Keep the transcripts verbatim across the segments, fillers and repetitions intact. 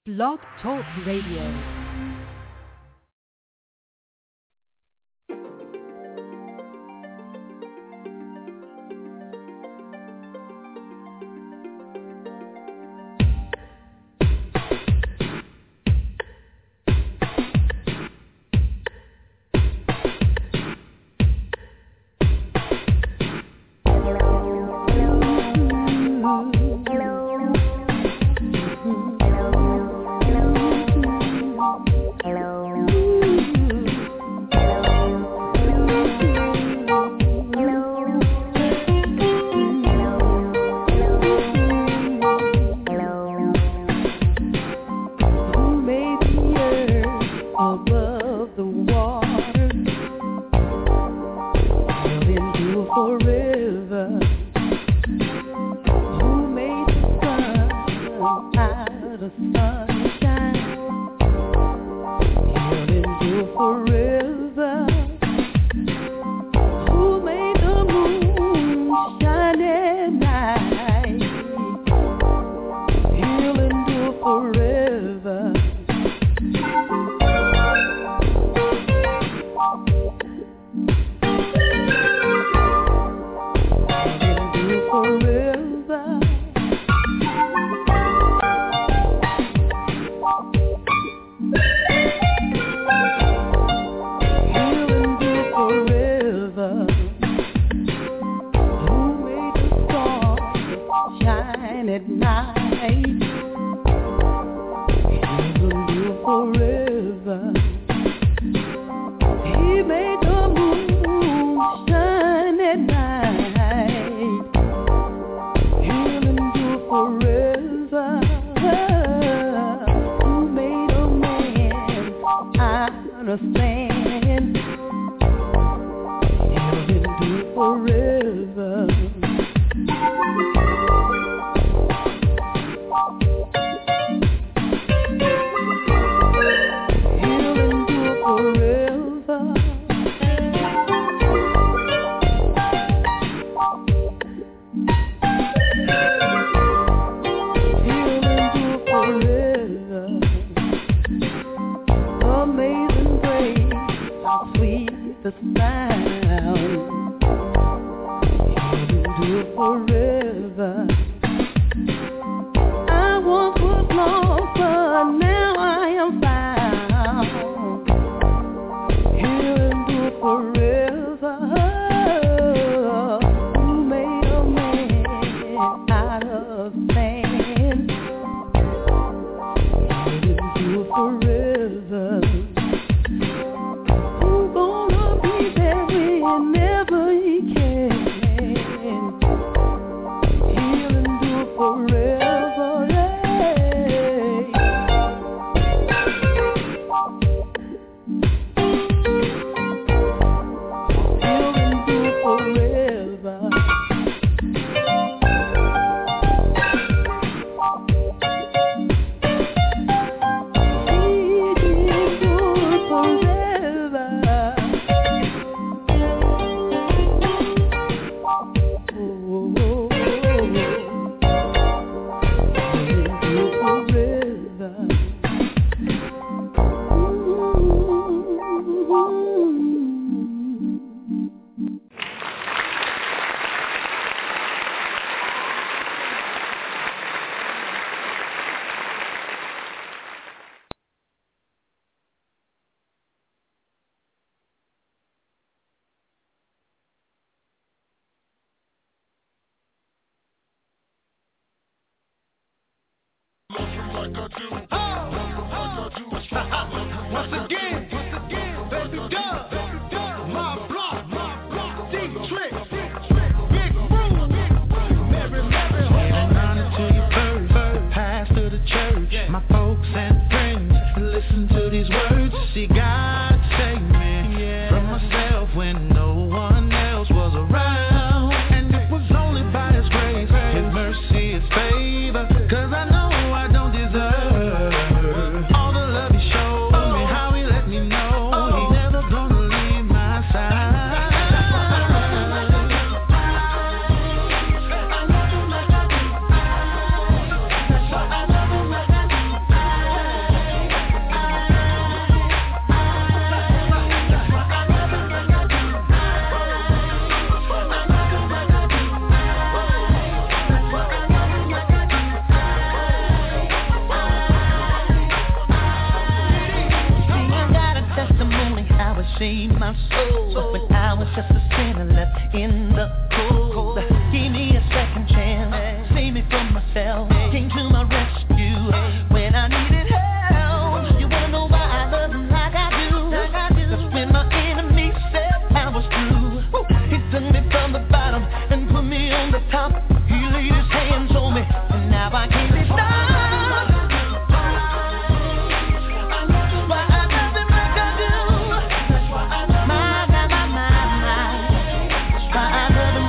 Blog Talk Radio. my soul. When I was just a sinner left in the cold, give me a second chance, save me from myself, came to my rescue when I needed help. You wanna know why I love him like I do? Cause when my enemy said I was through, he took me from the bottom and put me on the top. He laid his hands on me, and now I can't be stopped. I love him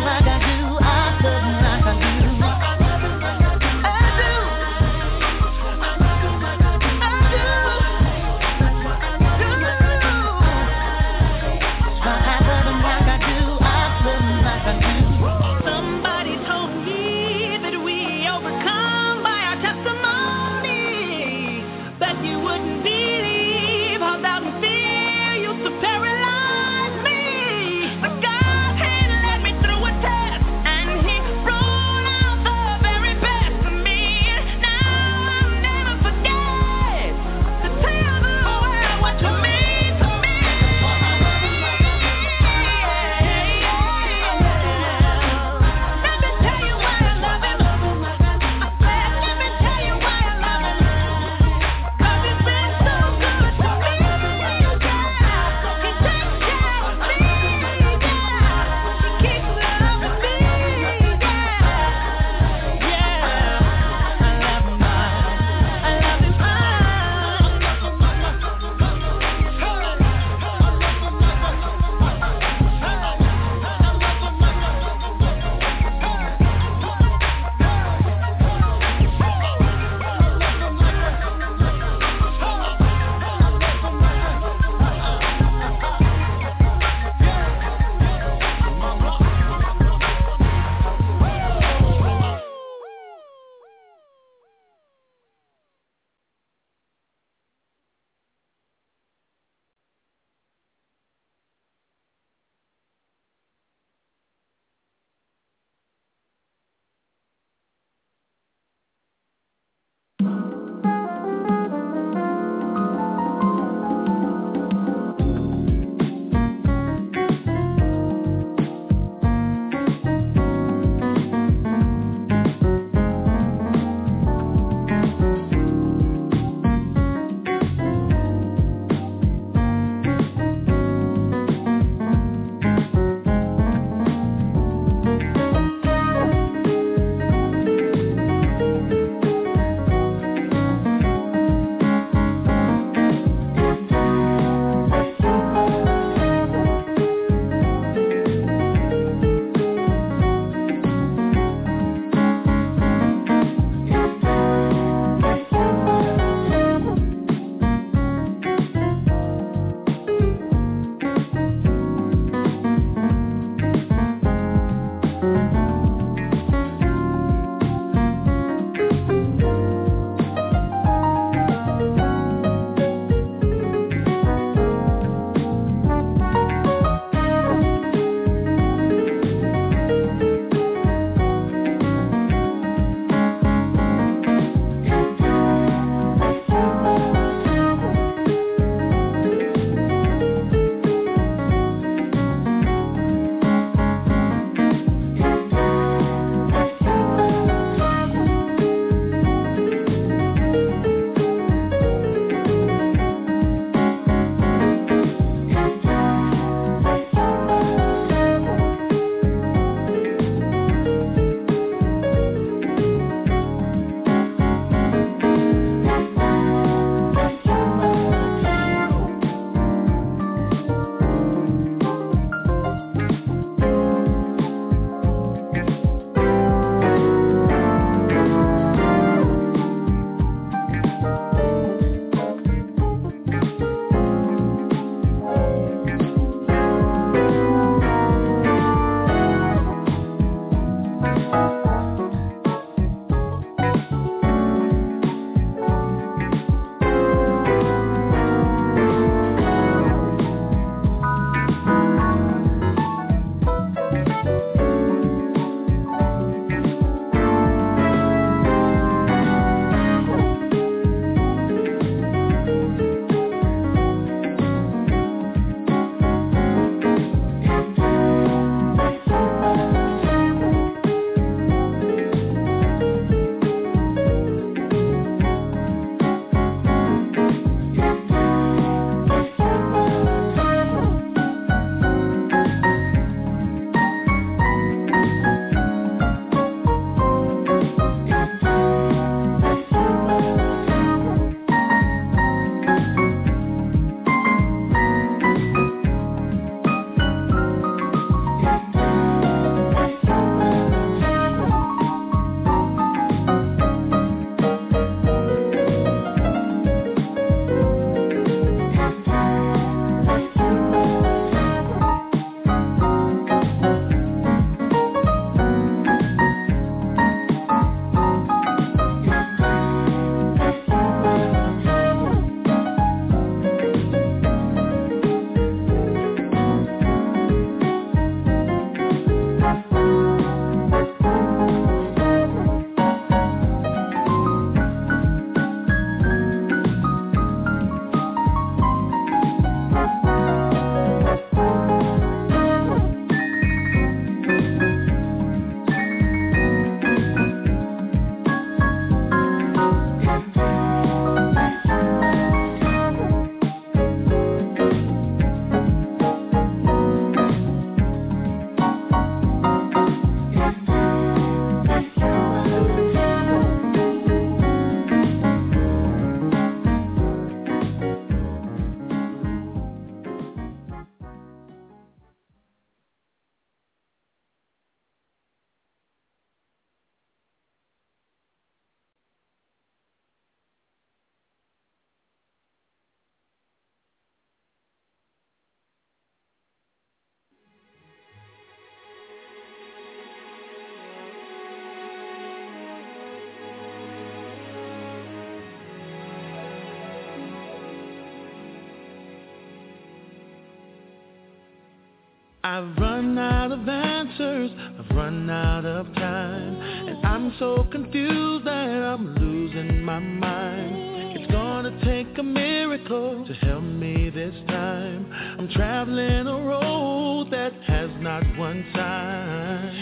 I've run out of answers, I've run out of time, and I'm so confused that I'm losing my mind. It's gonna take a miracle to help me this time. I'm traveling a road that has not one sign.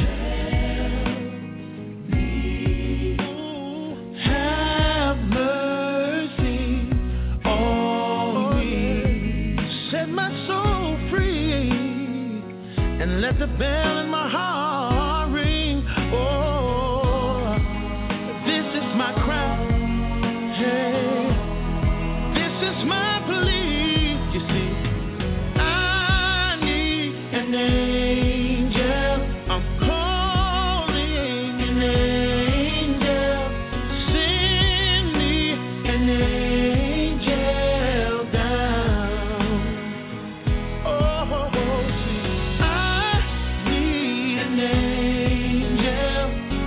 Help me, have mercy on me, set my soul free, and let the bell in my heart ring. Oh, this is my cry. Hey, this is my plea. You see, I need an angel. I'm calling an angel. Send me an angel down. Oh, see, I need an angel.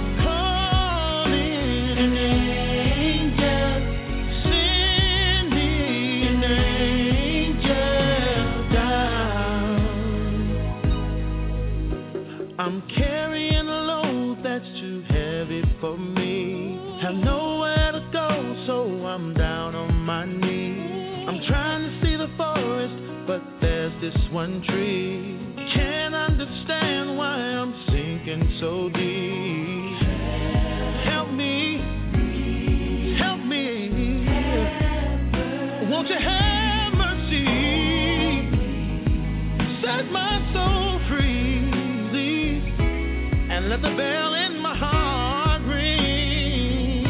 Calling an angel. Send me an angel down. I'm carrying a load that's too heavy for me. Have nowhere to go, so I'm down on my knees. I'm trying to see the forest, but there's this one tree. Can't understand why I'm sinking so deep. Help me, help me. Won't you have mercy? Set my soul free, please, and let the bell in my heart ring.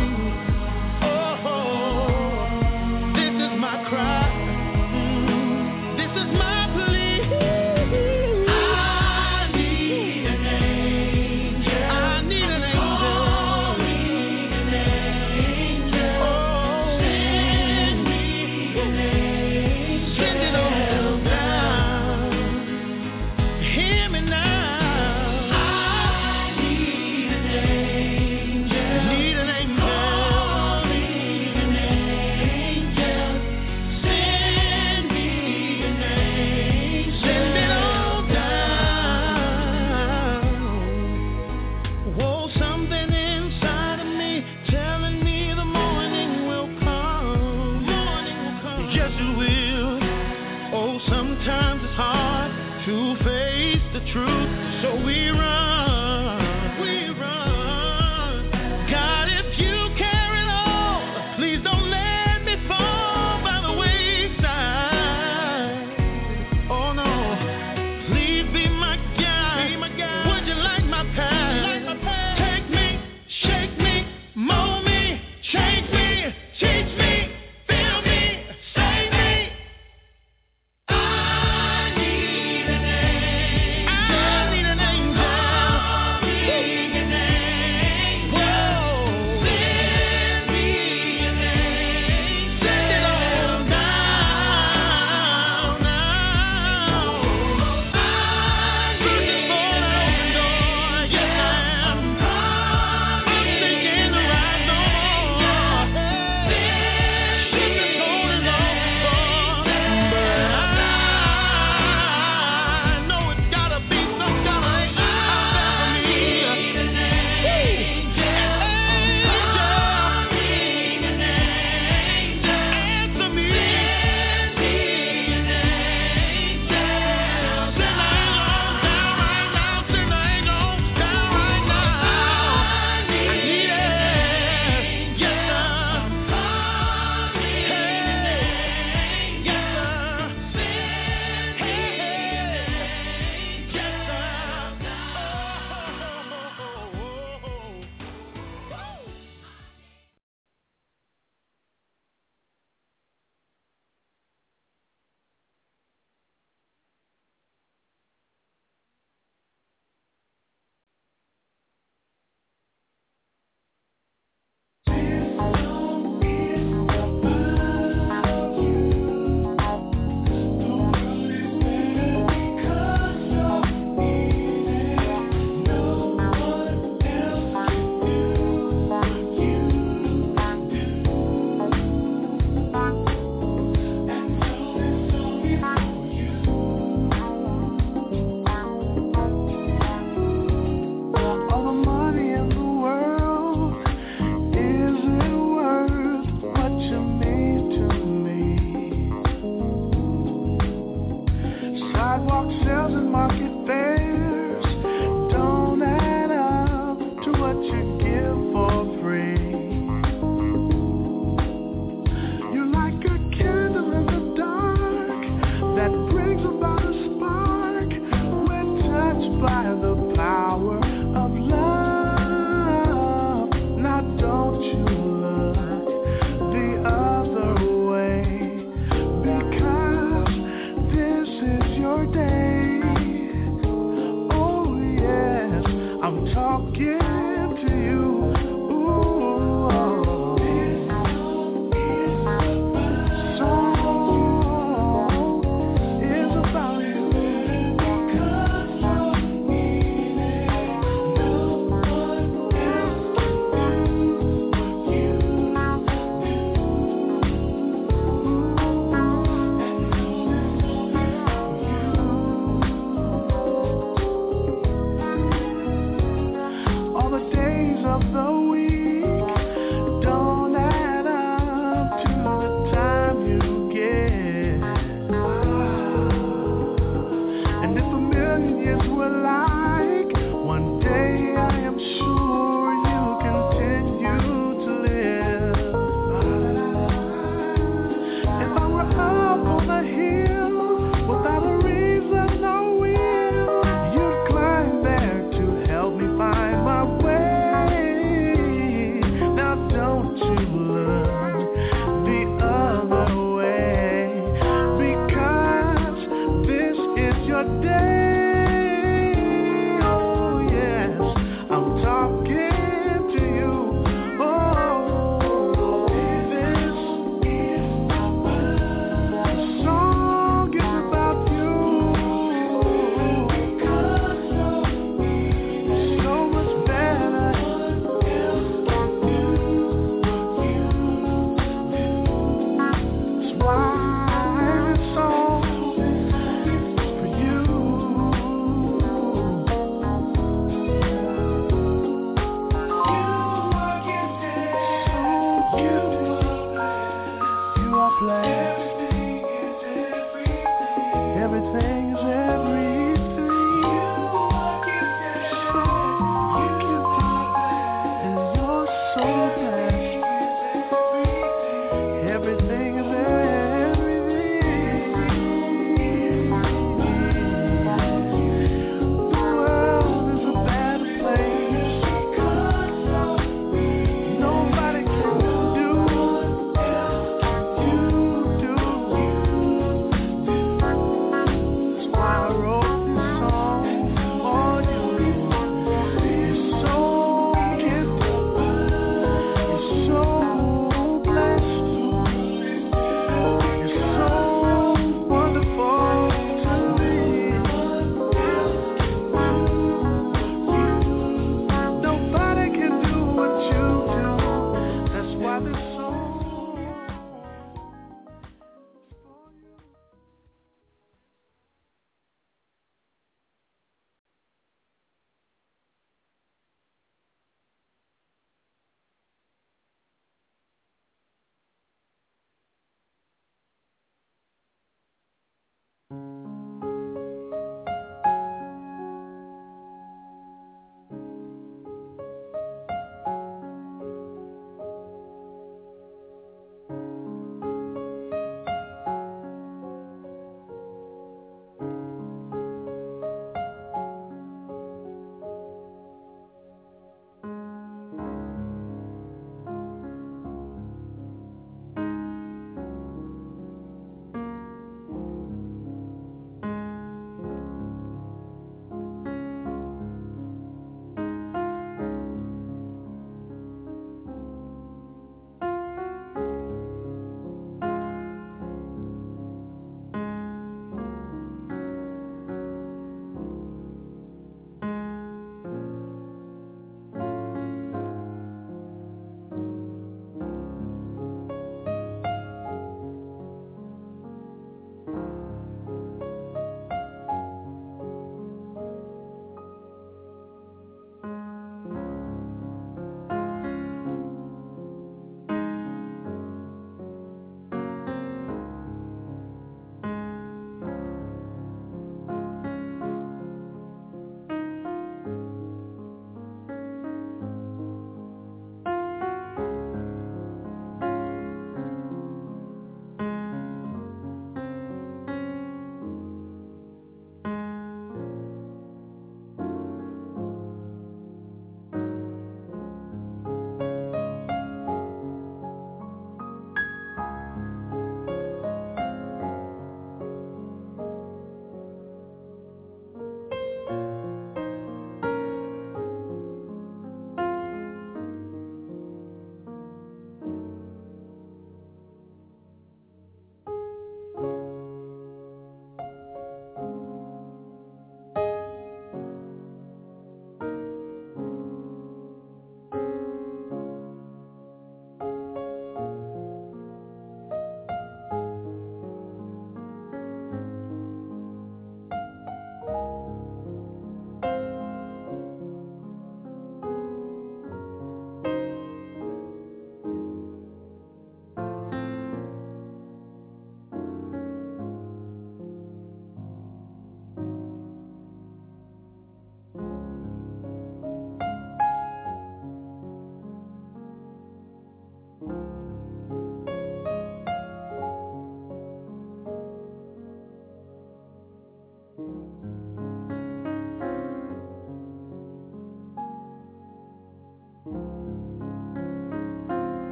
Oh, this is my cry. Mm, This is my plea. I need an angel. I need an angel. An angel. Oh, send me an angel. Send it on down. Hear me now. I need an angel. Need an angel. Need an angel. Send me an angel. Send it on down. Whoa, something inside of me telling me the morning will come. Morning will come. Yes, it will. Oh, sometimes it's hard to face the truth, so we run, we run. God, if you care at all, please don't let me fall by the wayside. Oh no, please be my guide. Would you like my path? Take me, shake me, mold me, change me, teach me, feel me, save me.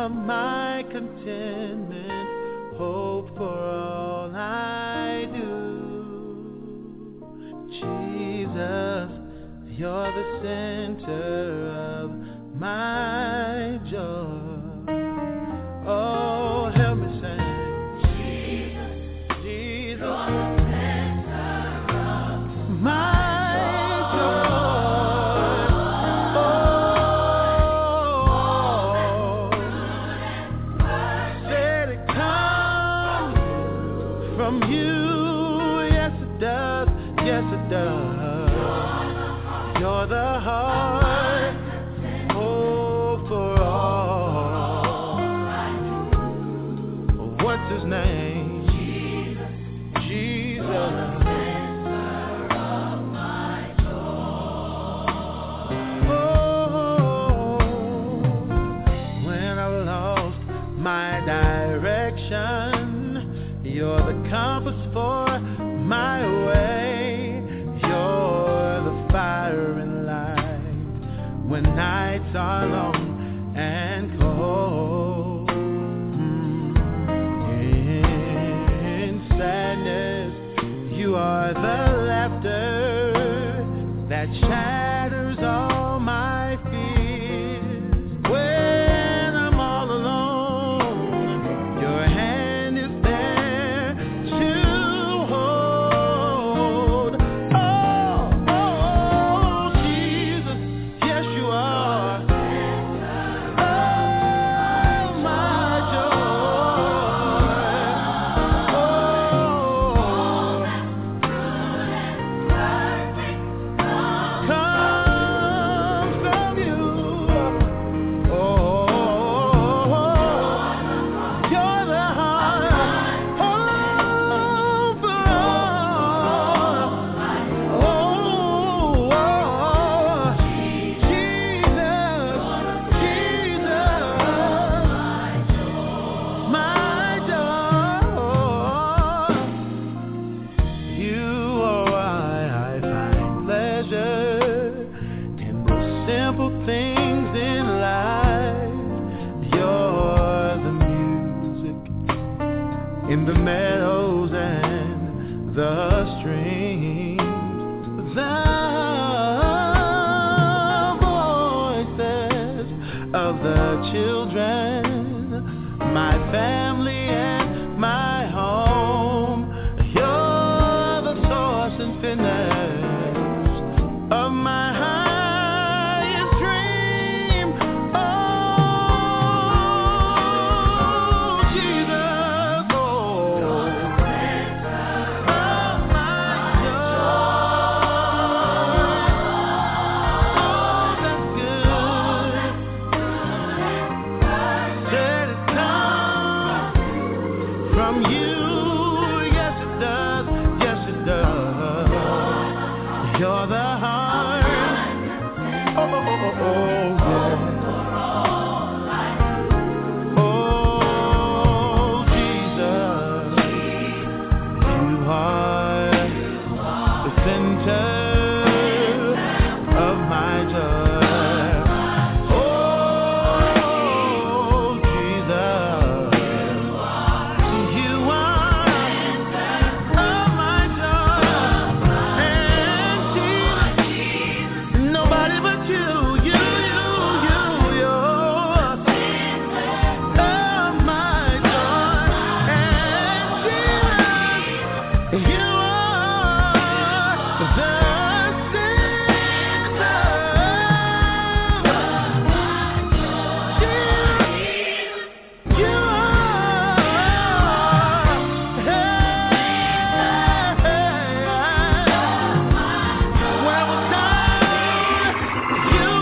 of my contentment, hope for all I do. Jesus, you're the center of my joy. Oh, help me sing. Jesus, Jesus, you're the center of my joy. Oh, said it comes from you. Yes, it does. Yes, it does. You're the heart, hope for all. What's his name? Jesus. Jesus. You're the center of my joy. Oh, when I lost my direction, you're the compass for my way. Fire and light when nights are long and cold. In sadness, you are the laughter that shatters all my fears. When I'm all alone, your hand is there to hold. In the meadows and the streams, the voices of the children, my family and my home. You're the source and finish of my highest dream. Oh, Jesus, oh, of my joy. Oh, that's good. Said it comes from you. Yes, it does. Yes, it does. You're the heart. Oh, oh, oh, oh, yeah. Oh, Jesus, you are the center of my joy. Oh, Jesus, you are of my joy. And Jesus, nobody but you, you, you, you, you're of my joy. And Jesus, you are the center. Jesus, you are. When I was down, you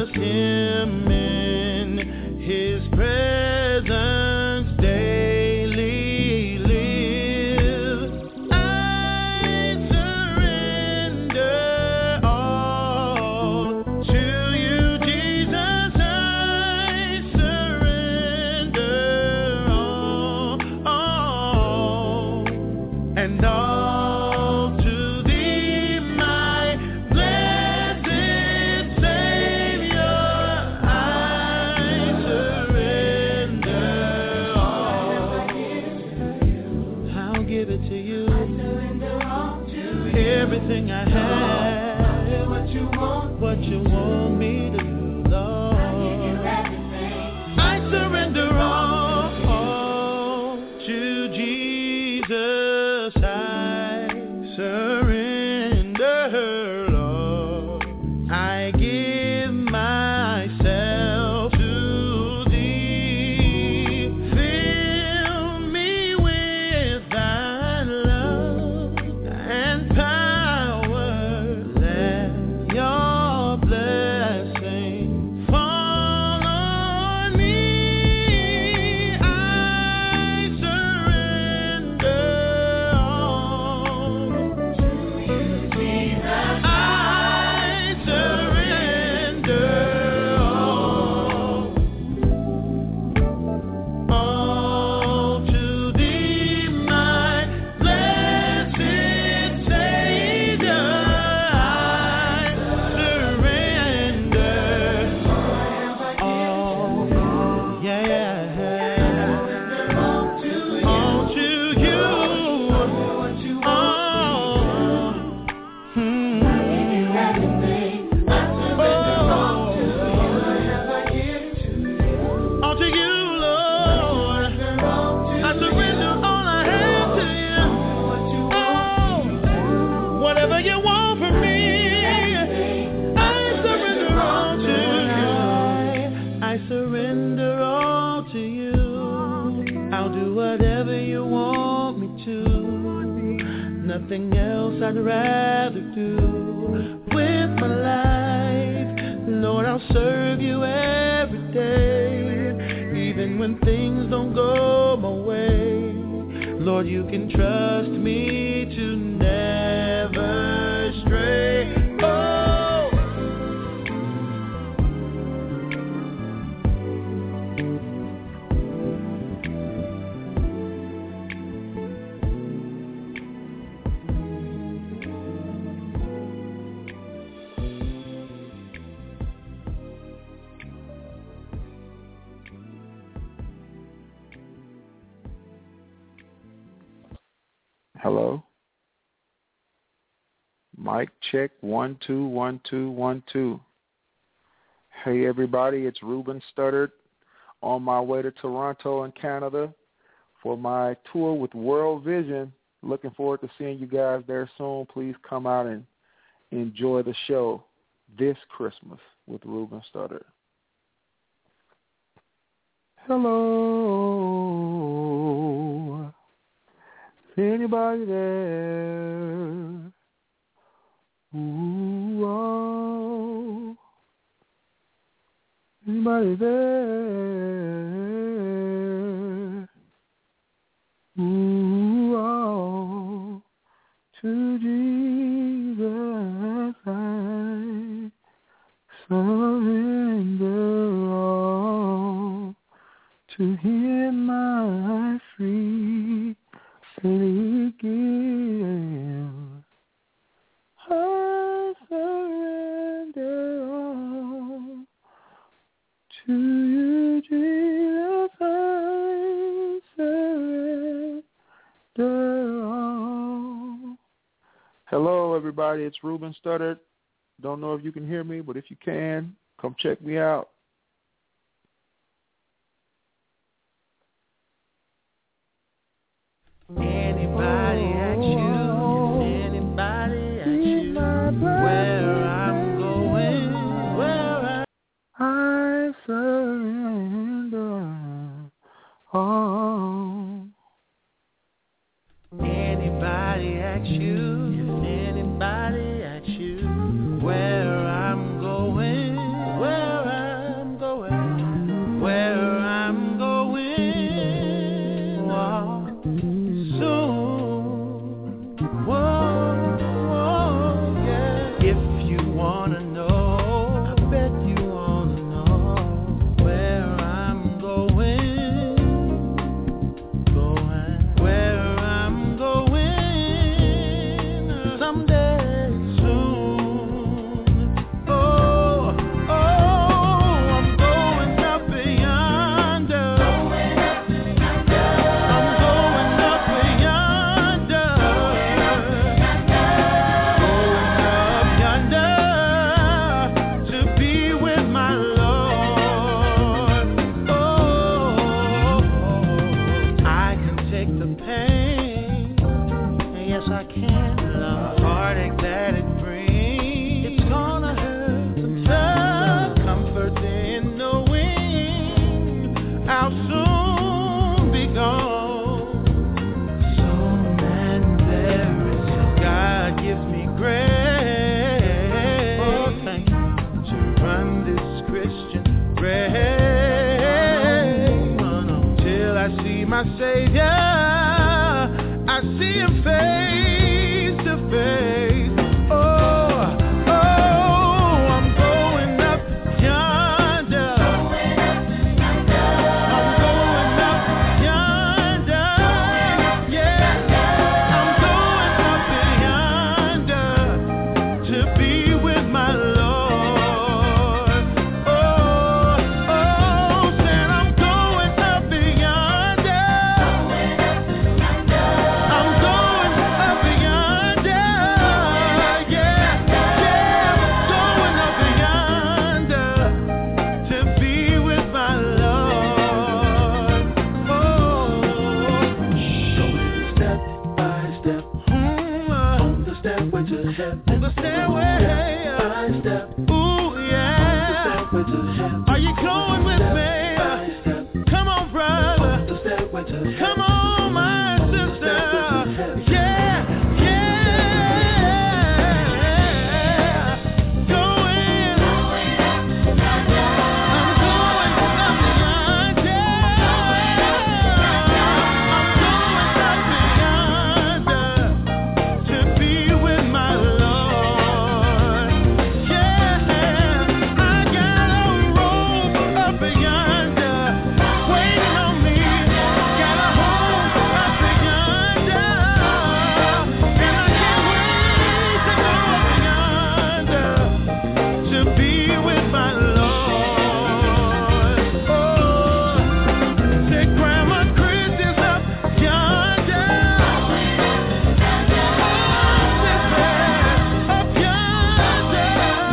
just Him in His presence daily live. I surrender all to You, Jesus. I surrender all, all, and all to Thee, my blessed Savior. I surrender all. I'll give it to You. Everything I have. What You want, what You want me to do, Lord. I surrender all, all to Jesus. I surrender, Lord. I give myself to Thee. Fill me with Thy love and power. Let Your blessing fall on me. I surrender all to You, Jesus. I surrender all, all to Thee, my blessed Savior. I surrender all, yeah, all to You, all, hmm. All to You, Lord. I surrender all I have to You. Oh, whatever You want from me, I surrender all to You. I surrender all to You. I'll do whatever You want me to. Nothing else I'd rather do. With my life, Lord, I'll serve You every day. Even when things don't go my way, Lord, You can trust me to never stray. Oh, Hello. Mic check, one, two, one, two, one, two. Hey, everybody, it's Ruben Studdard on my way to Toronto in Canada for my tour with World Vision. Looking forward to seeing you guys there soon. Please come out and enjoy the show this Christmas with Ruben Studdard. Hello. Anybody there? Ooh, oh. Anybody there? Ooh, oh. To Jesus I surrender all. To Him I free. Again, I surrender all to You, Jesus. I surrender all. Hello, everybody. It's Ruben Studdard. Don't know if you can hear me, but if you can, come check me out. Anybody ask you, anybody ask you where I'm going, where I, I surrender all. Anybody ask you, anybody ask you where I'm going, where rain till I see my Savior. I see him face to face. Are you going with me? Come on, brother. Come on, my sister. Yeah, yeah. Going. I'm going up beyond. I'm going up beyond to be with my Lord. Yeah, I got a robe up yonder, waiting on me. Got a home up yonder, and I can't wait to go up yonder to be with my Lord. Oh, say Grandma Chris is up yonder, up yonder,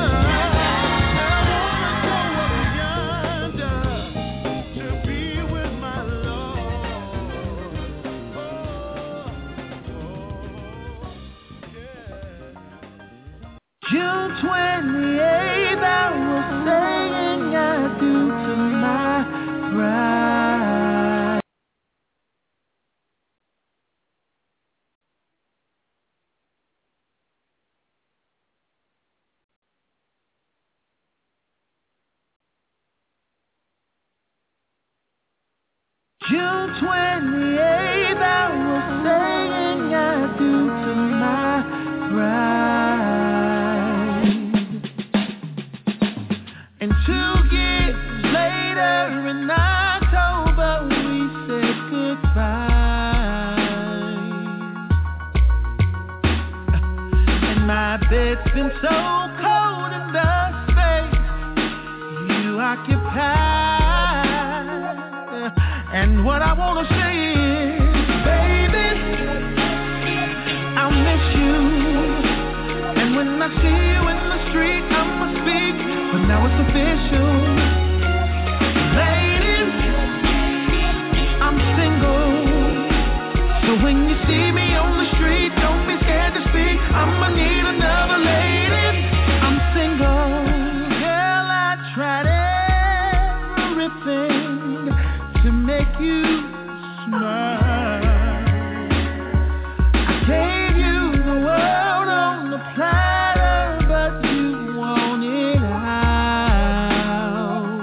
to be with my Lord. June twenty-eighth, I was saying I do to my bride. June twenty-eighth, I was saying I do to my bride. And two years later in October, we said goodbye. And my bed's been so cold in the space you occupy. And what I want to say is, baby, I'll miss you. And when I see you in the street, I'ma speak. But now it's official. Ladies, I'm single. So when you see me on the street, don't be scared to speak. I'ma need another lady. I'm single. Girl, I tried everything to make you smile. I gave you the world on the platter, but you want it out.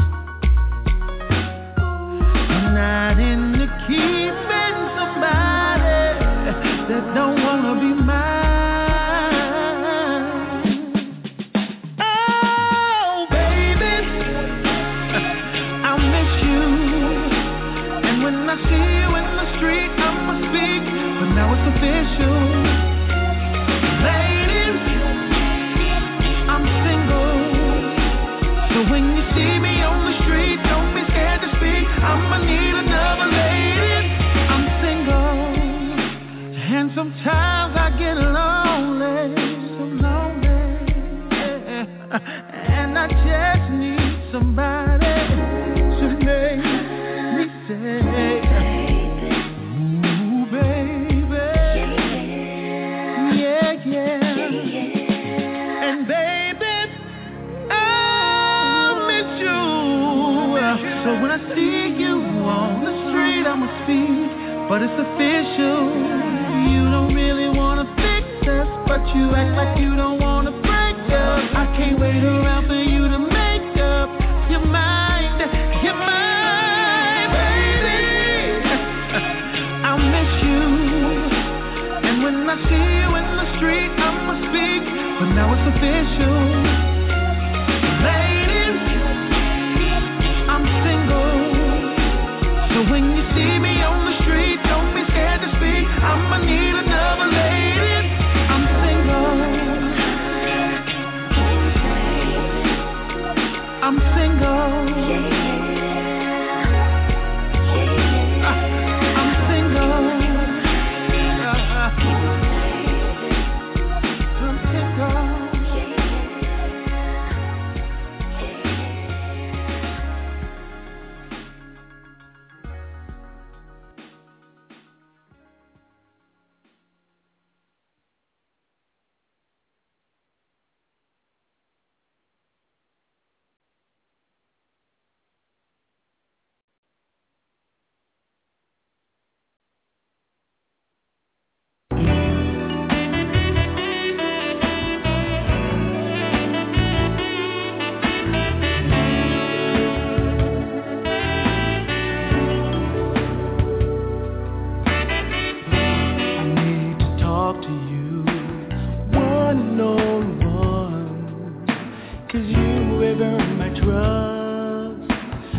I'm not into keeping somebody that don't wanna be mine. Oh, baby, I'll miss you. And when I see you in the street, I'ma speak. But now it's official. Ladies, I'm single. So when you see me on the street, don't be scared to speak. I'ma need another lady. I'm single. And sometimes I get lonely, so lonely. Yeah. And I just need somebody to make me say, ooh, baby. Yeah, yeah. And baby, I'll miss you. So when I see you on the street, I'ma speak. But it's official. You don't really wanna fix us, but you act like you don't wanna break up. I can't wait around for you to make up your mind.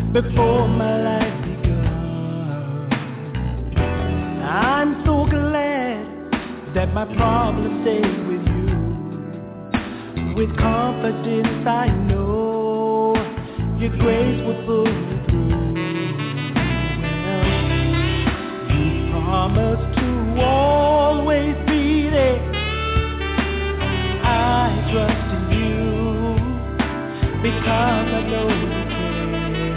before my life begun. I'm so glad that my problem stays with you. With confidence I know your grace will pull me through. Well, you promised to always be there. I trust in you because I know you can.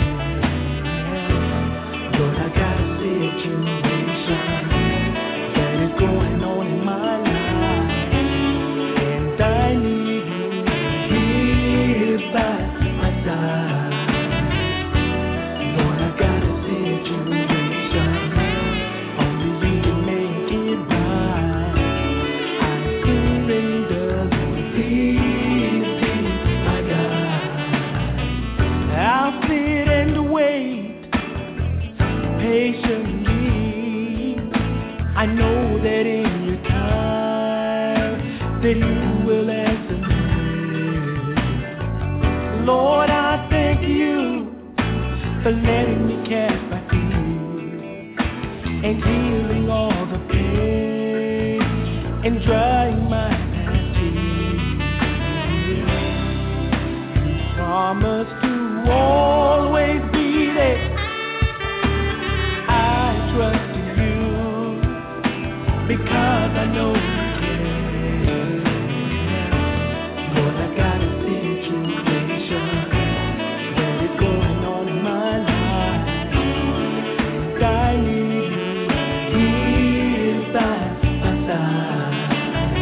Lord, I got a situation that is going on in my life, and I need you here by my side. Lord, I got a situation, only you can make it right. I surrender, Lord, please be my guide. I'll sit and wait patiently. I know that in your time that you will answer me. Lord, I thank you for letting me cast my tears and healing all the pain and drying my tears. You promised to always be there. I trust in you because I know you can. Lord, I got a situation that is going on in my life, and I need you here by my side.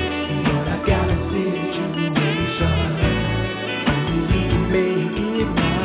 Lord, I got a situation, only you can make it right.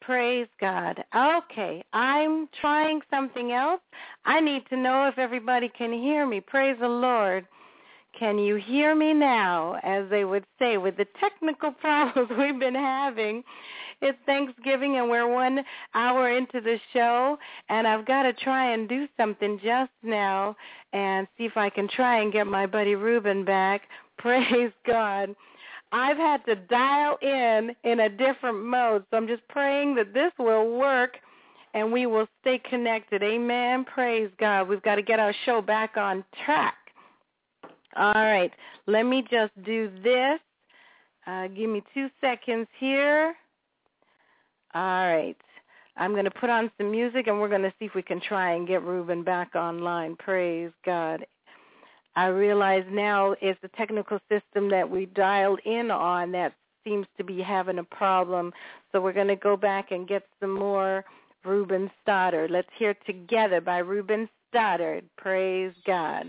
Praise God. Okay, I'm trying something else. I need to know if everybody can hear me. Praise the Lord. Can you hear me now, as they would say, with the technical problems we've been having? It's Thanksgiving, and we're one hour into the show, and I've got to try and do something just now and see if I can try and get my buddy Ruben back. Praise God. I've had to dial in in a different mode, so I'm just praying that this will work and we will stay connected. Amen. Praise God. We've got to get our show back on track. All right, let me just do this. Uh, give me two seconds here. All right, I'm going to put on some music, and we're going to see if we can try and get Ruben back online. Praise God. I realize now it's the technical system that we dialed in on that seems to be having a problem, so we're going to go back and get some more Ruben Stoddard. Let's hear Together by Ruben Stoddard. Praise God.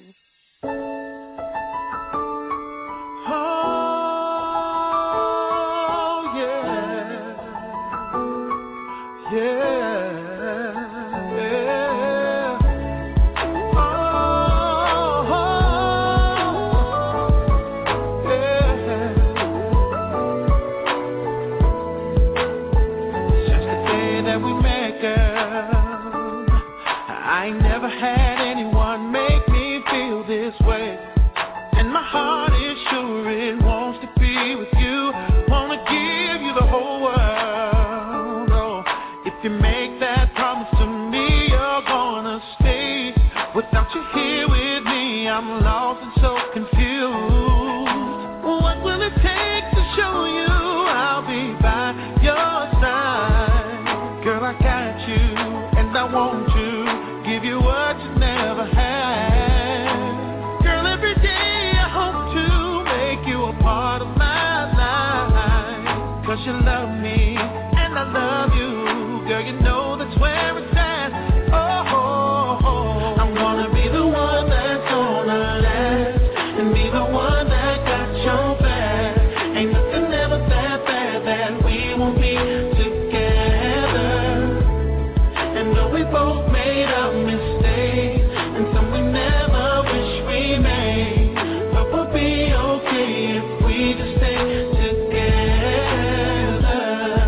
Oh, yeah, yeah, yeah. Oh, yeah. Just the day that we met, girl, I ain't never had anyone make me feel this way. And my heart is sure it wants to be with you. Wanna give you the whole world. Oh, if you make that promise to me, you're gonna stay. Without you here with me, I'm lost and so confused. What will it take to show you I'll be by your side? Girl, I got you, and I want to give you what you never had. Girl, every day part of my life, 'cause you love me and I love you, girl, you know that's where it's at. Oh, oh, oh. I'm gonna be the one that's gonna last, and be the one that got your back. Ain't nothing ever that bad that we won't be together. And though we both made a mistake, and some we never wish we made, but we'll be okay if we just stay together.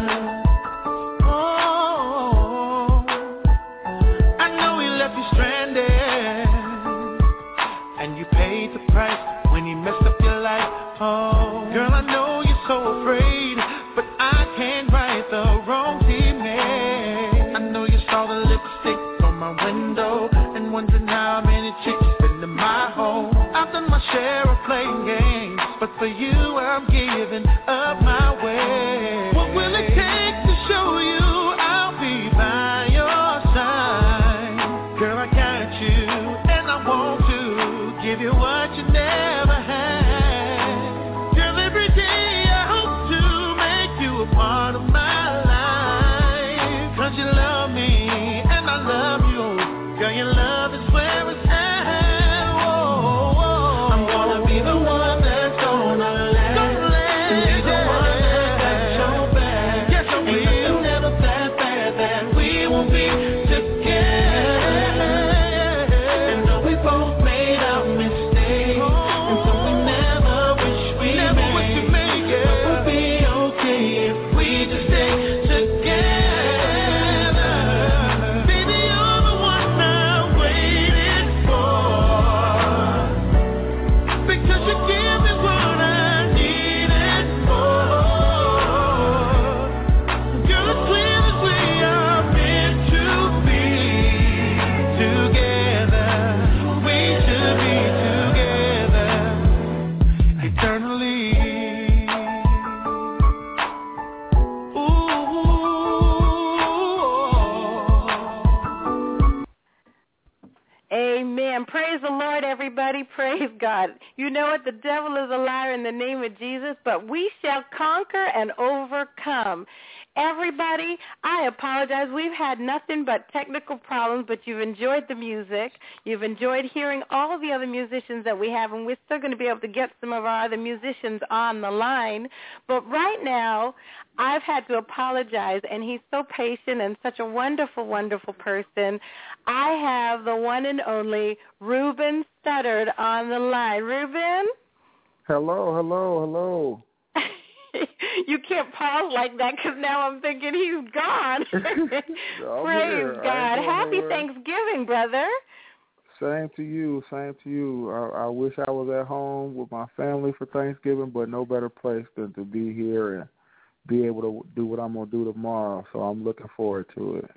Oh, I know he left you stranded, and you paid the price when he messed up your life. Oh, girl, I know you're so afraid, but I can't right the wrongs he made. I know you saw the lipstick on my window and wondering how many chicks been in my home. I've done my share of playing games, but for you I'm giving up my way. What will it take to show you I'll be by your side? Girl, I got you, and I want to give you what you never had. Girl, every day I hope to make you a part of my life, 'cause you love me and I love you. Girl, your love is where it's at. I'm gonna be the one that's gonna last, and be the one that got your back. Yes, I will. Ain't nothing ever that bad that we won't be together. And though we both made our mistakes, and some we never wish we never made, wish we made, yeah. But we'll be okay if we just stay together. Baby, you're the one I'm waiting for, because you give me what I need and more. Girl, as clear as we are meant to be together, we should be together eternally. Ooh. Amen. Praise the Lord, everybody. Praise God. You know what? The devil is a liar in the name of Jesus, but we shall conquer and overcome. everybody, I apologize. We've had nothing but technical problems, but you've enjoyed the music. You've enjoyed hearing all of the other musicians that we have, and we're still going to be able to get some of our other musicians on the line. But right now, I've had to apologize, and he's so patient and such a wonderful, wonderful person. I have the one and only Ruben Studdard on the line. Ruben? Hello, hello, hello. You can't pause like that because now I'm thinking he's gone. Praise God. Happy Thanksgiving, brother. Same to you, same to you. I, I wish I was at home with my family for Thanksgiving, but no better place than to be here and be able to do what I'm going to do tomorrow. So I'm looking forward to it.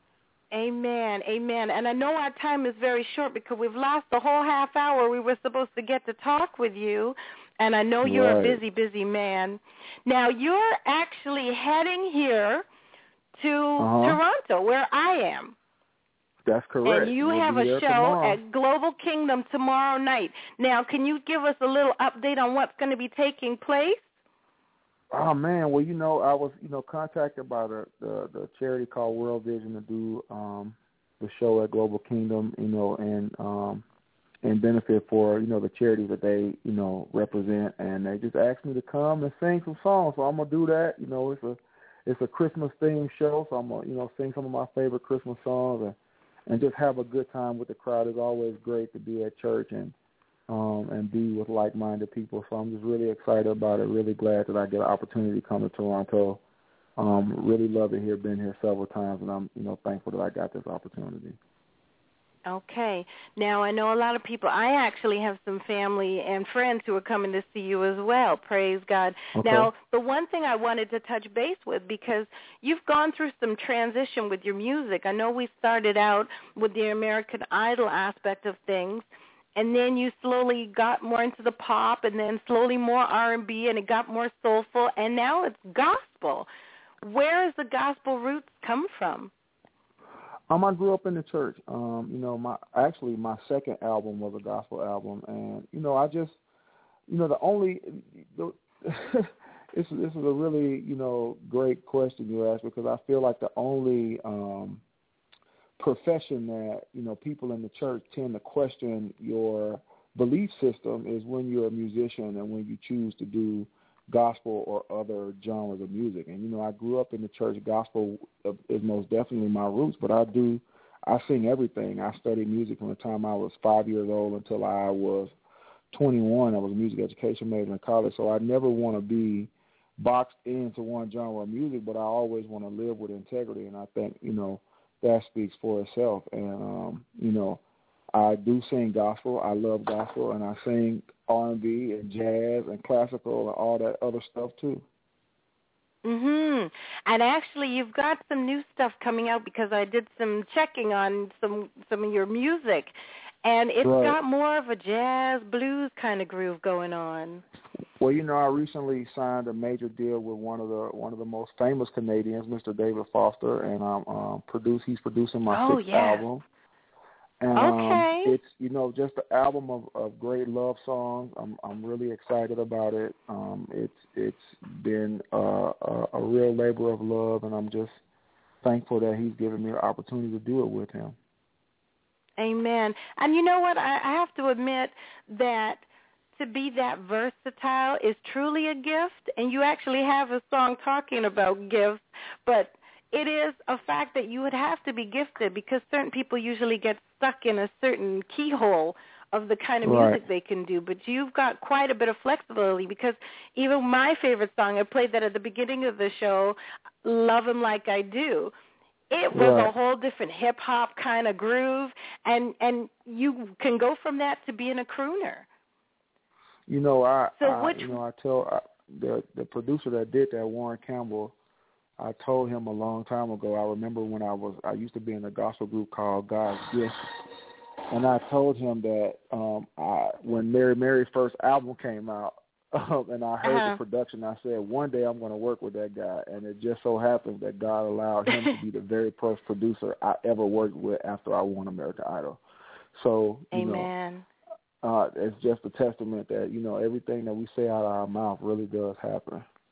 Amen, amen. And I know our time is very short because we've lost the whole half hour we were supposed to get to talk with you. And I know you're right. a busy, busy man. Now, you're actually heading here to uh-huh. Toronto, where I am. That's correct. And you we'll have a show tomorrow. at Global Kingdom tomorrow night. Now, can you give us a little update on what's going to be taking place? Oh, man. Well, you know, I was, you know, contacted by the, the, the charity called World Vision to do um, the show at Global Kingdom, you know, and um, and benefit for, you know, the charities that they, you know, represent. And they just asked me to come and sing some songs. So I'm going to do that. You know, it's a it's a Christmas-themed show, so I'm going to, you know, sing some of my favorite Christmas songs and, and just have a good time with the crowd. It's always great to be at church and um, and be with like-minded people. So I'm just really excited about it, really glad that I get an opportunity to come to Toronto. Um, really love it here, been here several times, and I'm, you know, thankful that I got this opportunity. Okay. Now, I know a lot of people, I actually have some family and friends who are coming to see you as well. Praise God. Okay. Now, the one thing I wanted to touch base with, because you've gone through some transition with your music. I know we started out with the American Idol aspect of things, and then you slowly got more into the pop, and then slowly more R and B, and it got more soulful, and now it's gospel. Where does the gospel roots come from? Um, I grew up in the church. Um, you know, my actually my second album was a gospel album, and you know, I just, you know, the only, the, this this is a really, you know, great question you asked, because I feel like the only um, profession that, you know, people in the church tend to question your belief system is when you're a musician and when you choose to do gospel or other genres of music. And, you know, I grew up in the church. Gospel is most definitely my roots, but I do, I sing everything. I studied music from the time I was five years old until I was twenty-one. I was a music education major in college, so I never want to be boxed into one genre of music, but I always want to live with integrity, and I think, you know, that speaks for itself. And, um, you know, I do sing gospel. I love gospel, and I sing R and B and jazz and classical and all that other stuff too. Mhm. And actually, you've got some new stuff coming out, because I did some checking on some some of your music, and it's right. got more of a jazz blues kind of groove going on. Well, you know, I recently signed a major deal with one of the one of the most famous Canadians, Mister David Foster, and I'm um, produce. He's producing my oh, sixth yeah. album. And, okay. Um, it's, you know, just an album of, of great love songs. I'm I'm really excited about it. Um, it's it's been uh, a, a real labor of love, and I'm just thankful that he's given me the opportunity to do it with him. Amen. And you know what? I, I have to admit that to be that versatile is truly a gift, and you actually have a song talking about gifts, but it is a fact that you would have to be gifted, because certain people usually get stuck in a certain keyhole of the kind of right. music they can do. But you've got quite a bit of flexibility, because even my favorite song, I played that at the beginning of the show, Love Him Like I Do. It was right. a whole different hip-hop kind of groove, and, and you can go from that to being a crooner. You know, I, so I which, you know, I tell I, the the producer that did that, Warren Campbell, I told him a long time ago. I remember when I was, I used to be in a gospel group called God's Gift, and I told him that um, I, when Mary Mary's first album came out, um, and I heard uh-huh. the production, I said, one day I'm going to work with that guy, and it just so happens that God allowed him to be the very first producer I ever worked with after I won American Idol. So, you Amen. know, uh, it's just a testament that, you know, everything that we say out of our mouth really does happen.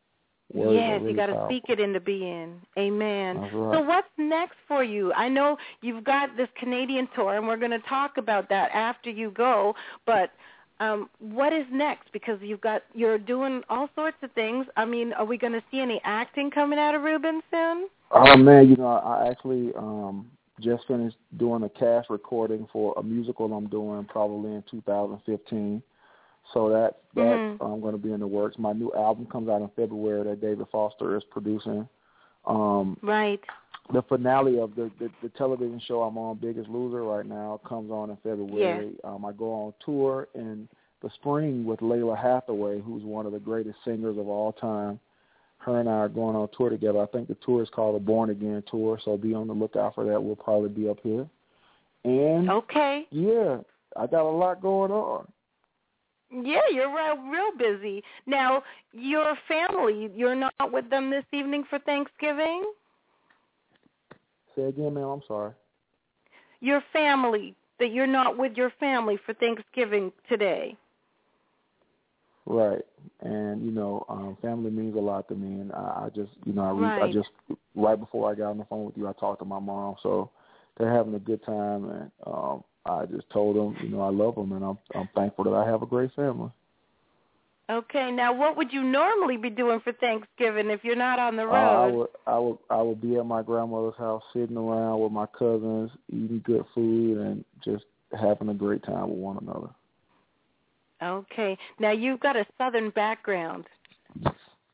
Words yes, really you got to powerful. speak it into being. Amen. That's right. So what's next for you? I know you've got this Canadian tour, and we're going to talk about that after you go, but um, what is next? Because you've got, you're doing all sorts of things. I mean, are we going to see any acting coming out of Ruben soon? Oh, man, you know, I actually um, just finished doing a cast recording for a musical I'm doing probably in two thousand fifteen. So that that's mm-hmm. um, going to be in the works. My new album comes out in February that David Foster is producing. Um, right. The finale of the, the, the television show I'm on, Biggest Loser, right now, comes on in February. Yeah. Um, I go on tour in the spring with Layla Hathaway, who's one of the greatest singers of all time. Her and I are going on tour together. I think the tour is called the Born Again Tour, so be on the lookout for that. We'll probably be up here. And, okay. yeah, I got a lot going on. Yeah, you're real, real busy. Now, your family, you're not with them this evening for Thanksgiving? Say again, ma'am, I'm sorry. Your family, that you're not with your family for Thanksgiving today. Right. And, you know, um, family means a lot to me. And I, I just, you know, I, re- right. I just, right before I got on the phone with you, I talked to my mom. So they're having a good time. And um, I just told them, you know, I love them. And I'm, I'm thankful that I have a great family. Okay. Now, what would you normally be doing for Thanksgiving if you're not on the road? Uh, I would, I would, I would be at my grandmother's house, sitting around with my cousins, eating good food, and just having a great time with one another. Okay. Now, you've got a Southern background. Say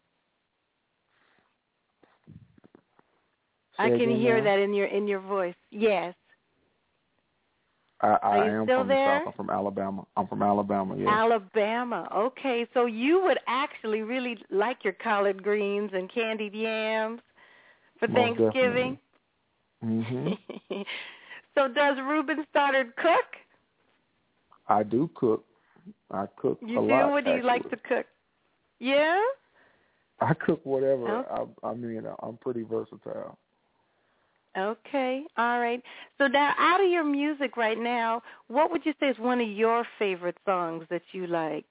I can again, hear ma'am? that in your in your voice. Yes. I, I Are you am still from there? the South. I'm from Alabama. I'm from Alabama, yes. Alabama. Okay. So you would actually really like your collard greens and candied yams for Most Thanksgiving? Mm-hmm. So does Ruben Stoddard cook? I do cook. I cook you a do? lot, What do you actually. like to cook? Yeah? I cook whatever. Oh. I, I mean, I'm pretty versatile. Okay. All right. So now, out of your music right now, what would you say is one of your favorite songs that you like?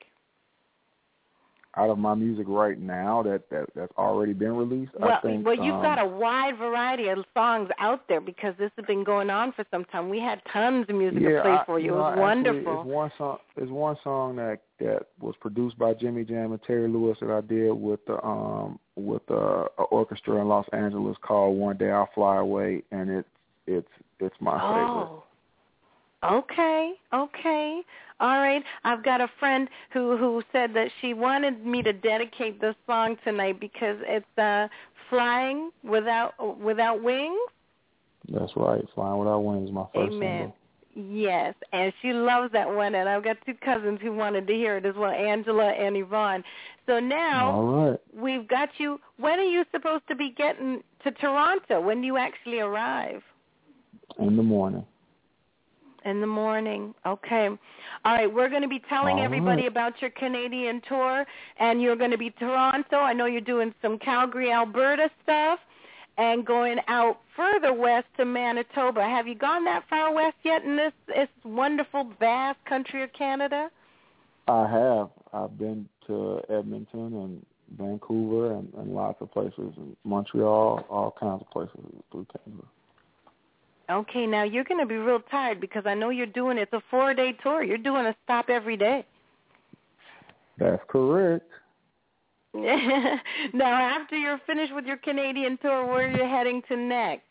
Out of my music right now that, that that's already been released, Well, I think. well, you've um, got a wide variety of songs out there because this has been going on for some time. We had tons of music yeah, to play I, for you. you It know, was actually, wonderful. It's one song. It's one song that, that was produced by Jimmy Jam and Terry Lewis that I did with the um with uh, an orchestra in Los Angeles called "One Day I'll Fly Away," and it's it's it's my favorite. Oh. Okay, okay. All right. I've got a friend who, who said that she wanted me to dedicate this song tonight because it's uh, Flying Without Without Wings. That's right. Flying Without Wings is my first Amen. single. Yes, and she loves that one, and I've got two cousins who wanted to hear it as well, Angela and Yvonne. So now All right. we've got you. When are you supposed to be getting to Toronto? When do you actually arrive? In the morning. In the morning. Okay. All right. We're going to be telling All everybody right. about your Canadian tour, and you're going to be Toronto. I know you're doing some Calgary, Alberta stuff, and going out further west to Manitoba. Have you gone that far west yet in this, this wonderful, vast country of Canada? I have. I've been to Edmonton and Vancouver and, and lots of places, and Montreal, all kinds of places through Canada. Okay, now you're going to be real tired because I know you're doing it's a four-day tour. You're doing a stop every day. That's correct. Now, after you're finished with your Canadian tour, where are you heading to next?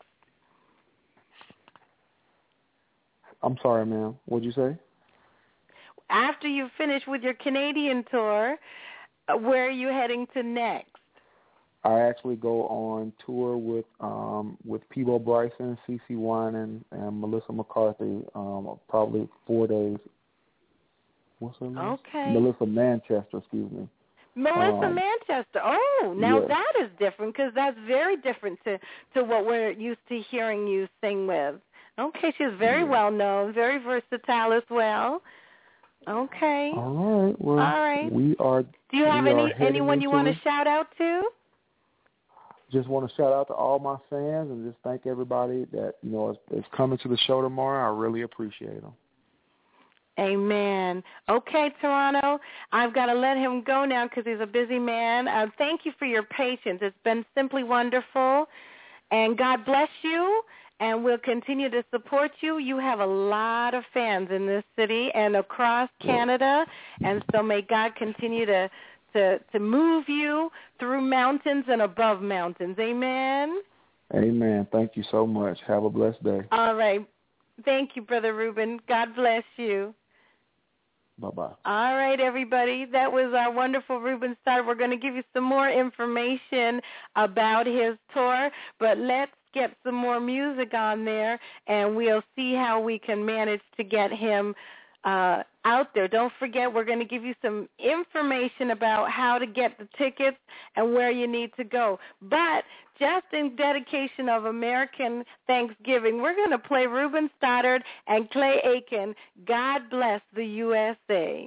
I'm sorry, ma'am. What'd you say? After you finish with your Canadian tour, uh, where are you heading to next? I actually go on tour with um, with Peebo Bryson, CeCe Winans, and Melissa McCarthy. Um, probably four days. What's her name? Okay. Melissa Manchester, excuse me. Melissa um, Manchester. Oh, now yes. that is different because that's very different to, to what we're used to hearing you sing with. Okay, she's very yeah. well known, very versatile as well. Okay. All right. Well, All right. we are. Do you have we any are heading anyone you want into to shout out to? Just want to shout out to all my fans and just thank everybody that, you know, is, is coming to the show tomorrow. I really appreciate them. Amen. Okay, Toronto, I've got to let him go now because he's a busy man. Uh, thank you for your patience. It's been simply wonderful, and God bless you, and we'll continue to support you. You have a lot of fans in this city and across Canada, and so may God continue to, to, to move you through mountains and above mountains. Amen. Amen. Thank you so much. Have a blessed day. All right. Thank you, Brother Ruben. God bless you. Bye-bye. All right, everybody. That was our wonderful Ruben Studdard. We're going to give you some more information about his tour, but let's get some more music on there, and we'll see how we can manage to get him uh, out there. Don't forget, we're going to give you some information about how to get the tickets and where you need to go. But just in dedication of American Thanksgiving, we're going to play Ruben Studdard and Clay Aiken, God Bless the U S A.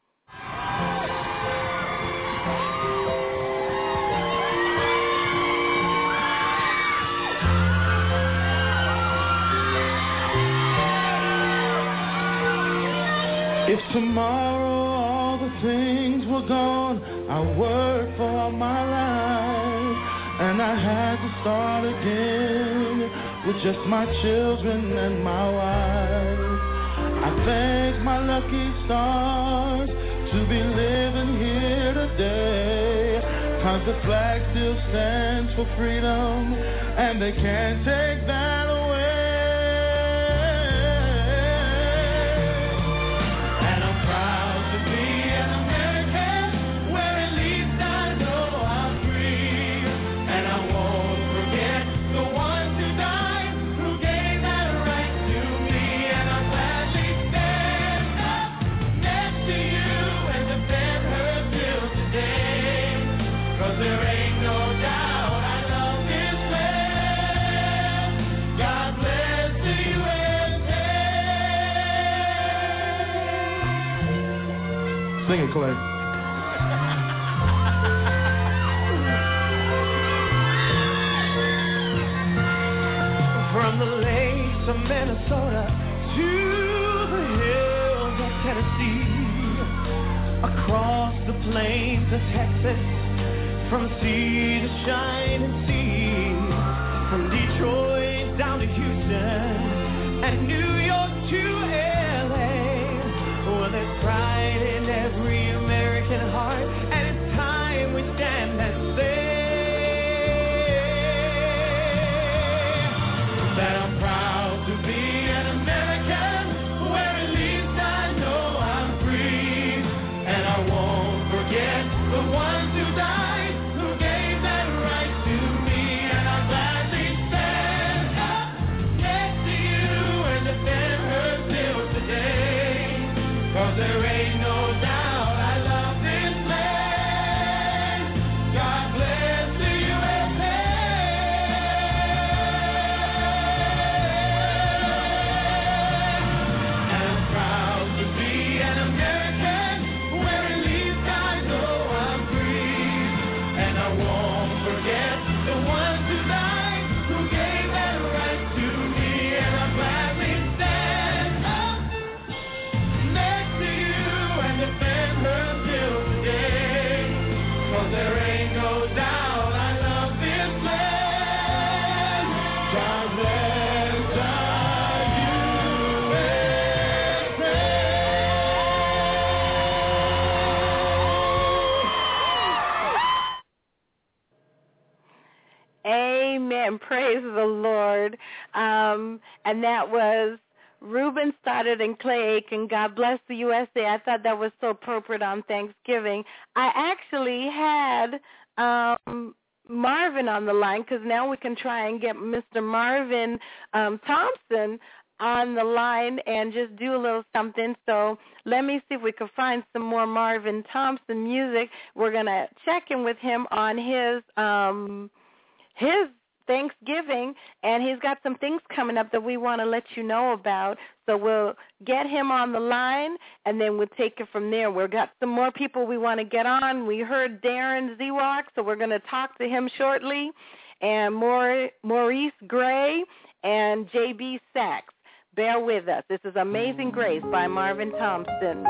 If tomorrow all the things were gone, I worked for all my life, and I had to start again with just my children and my wife. I thank my lucky stars to be living here today, 'cause the flag still stands for freedom, and they can't take that away. Sing it, Clay. From the lakes of Minnesota to the hills of Tennessee, across the plains of Texas, from sea to shining sea, from Detroit down to Houston and New York to L A, well, there's pride in every American heart, and it's time we stand and say that I'm proud to be an American, where at least I know I'm free, and I won't forget the ones who died, who gave that right to me, and I'll gladly stand up next to you and defend her till today, 'cause there ain't no doubt I love this land. God bless the U S A. And I'm proud to be an American, where at least I know I'm free, and I won't forget the ones who died, who gave that right to me, and I'll gladly stand up next to you and defend her till today, 'cause there ain't no doubt I love this land. God bless the U S A. Amen. Praise the Lord. Um, and that was Ruben Studdard and Clay Aiken, God Bless the U S A. I thought that was so appropriate on Thanksgiving. I actually had um, Marvin on the line, because now we can try and get Mister Marvin um, Thompson on the line and just do a little something. So let me see if we can find some more Marvin Thompson music. We're going to check in with him on his um, his Thanksgiving, and he's got some things coming up that we want to let you know about. So we'll get him on the line, and then we'll take it from there. We've got some more people we want to get on. We heard Darren Zewak, so we're going to talk to him shortly, and Maurice Gray and J B Sachs. Bear with us. This is Amazing Grace by Marvin Thompson.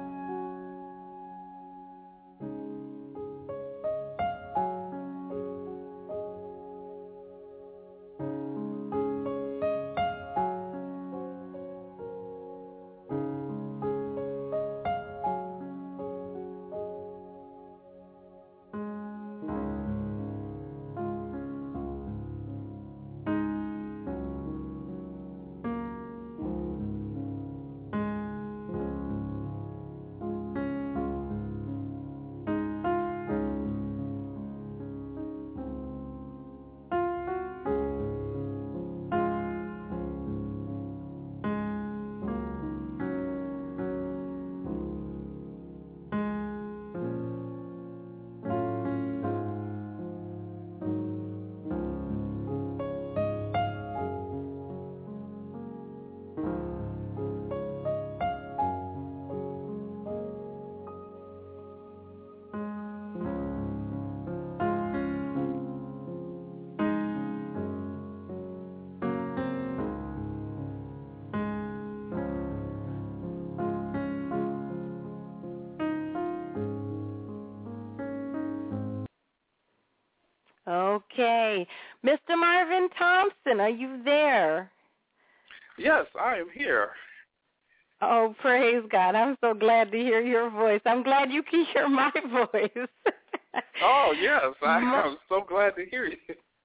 Okay. Mister Marvin Thompson, are you there? Yes, I am here. Oh, praise God. I'm so glad to hear your voice. I'm glad you can hear my voice. Oh, yes. I am so glad to hear you.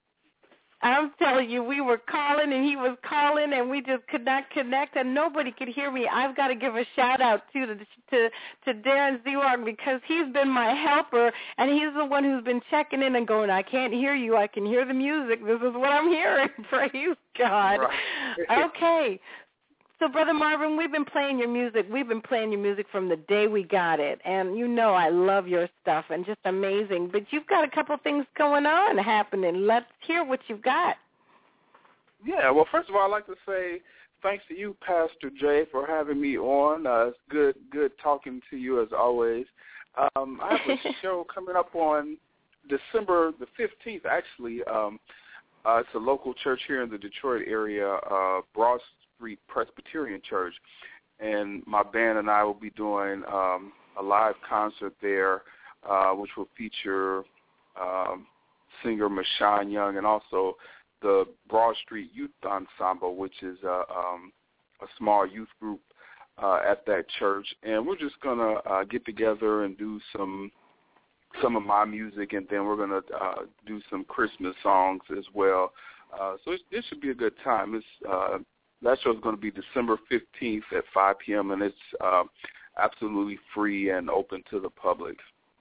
I'm telling you, we were calling and he was calling and we just could not connect and nobody could hear me. I've got to give a shout out to to to Darren Zewar because he's been my helper and he's the one who's been checking in and going, I can't hear you. I can hear the music. This is what I'm hearing. Praise God. Right. Okay. So, Brother Marvin, we've been playing your music. We've been playing your music from the day we got it. And you know I love your stuff and just amazing. But you've got a couple things going on happening. Let's hear what you've got. Yeah, well, first of all, I'd like to say thanks to you, Pastor Jay, for having me on. Uh, it's good good talking to you as always. Um, I have a show coming up on December the fifteenth, actually. Um, uh, it's a local church here in the Detroit area, uh, Broad Street Presbyterian Church, and my band and I will be doing um, a live concert there, uh, which will feature um, singer Mashawn Young and also the Broad Street Youth Ensemble, which is a, um, a small youth group uh, at that church. And we're just going to uh, get together and do some some of my music, and then we're going to uh, do some Christmas songs as well. Uh, so it's, it should be a good time. It's uh, That show is going to be December fifteenth at five p.m., and it's uh, absolutely free and open to the public.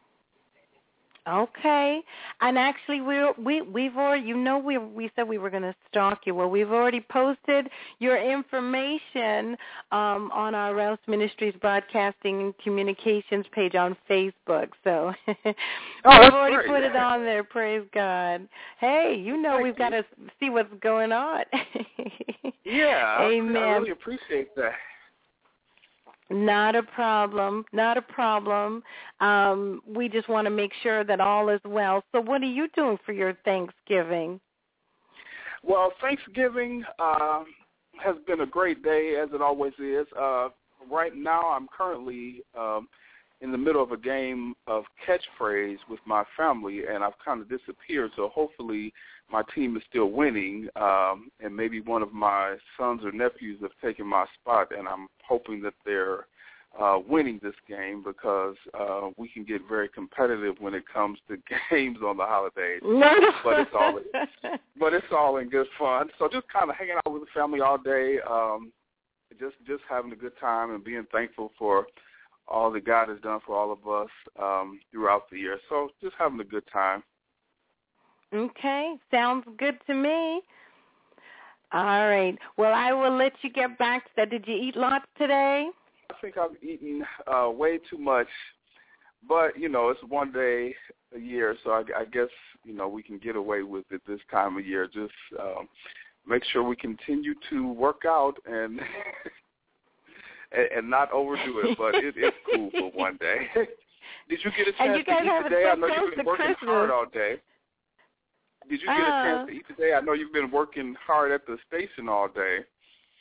Okay. And actually, we're, we, we've already, you know, we we said we were going to stalk you. Well, we've already posted your information um, on our Rouse Ministries Broadcasting and Communications page on Facebook. So oh, we've already great. put it on there, praise God. Hey, you know Thank we've you. got to see what's going on. Yeah, Amen. I really appreciate that. Not a problem. Not a problem. Um, we just want to make sure that all is well. So what are you doing for your Thanksgiving? Well, Thanksgiving uh, has been a great day, as it always is. Uh, right now I'm currently um, in the middle of a game of catchphrase with my family, and I've kind of disappeared, so hopefully my team is still winning, um, and maybe one of my sons or nephews have taken my spot, and I'm hoping that they're uh, winning this game because uh, we can get very competitive when it comes to games on the holidays. but it's all but it's all in good fun. So just kind of hanging out with the family all day, um, just just having a good time and being thankful for all that God has done for all of us um, throughout the year. So just having a good time. Okay, sounds good to me. All right. Well, I will let you get back to that. Did you eat lots today? I think I've eaten uh, way too much, but, you know, it's one day a year, so I, I guess, you know, we can get away with it this time of year. Just um, make sure we continue to work out and and, and not overdo it, but it, it's cool for one day. Did you get a chance to eat today? I know you've been working Christmas. hard all day. Did you get uh, a chance to eat today? I know you've been working hard at the station all day.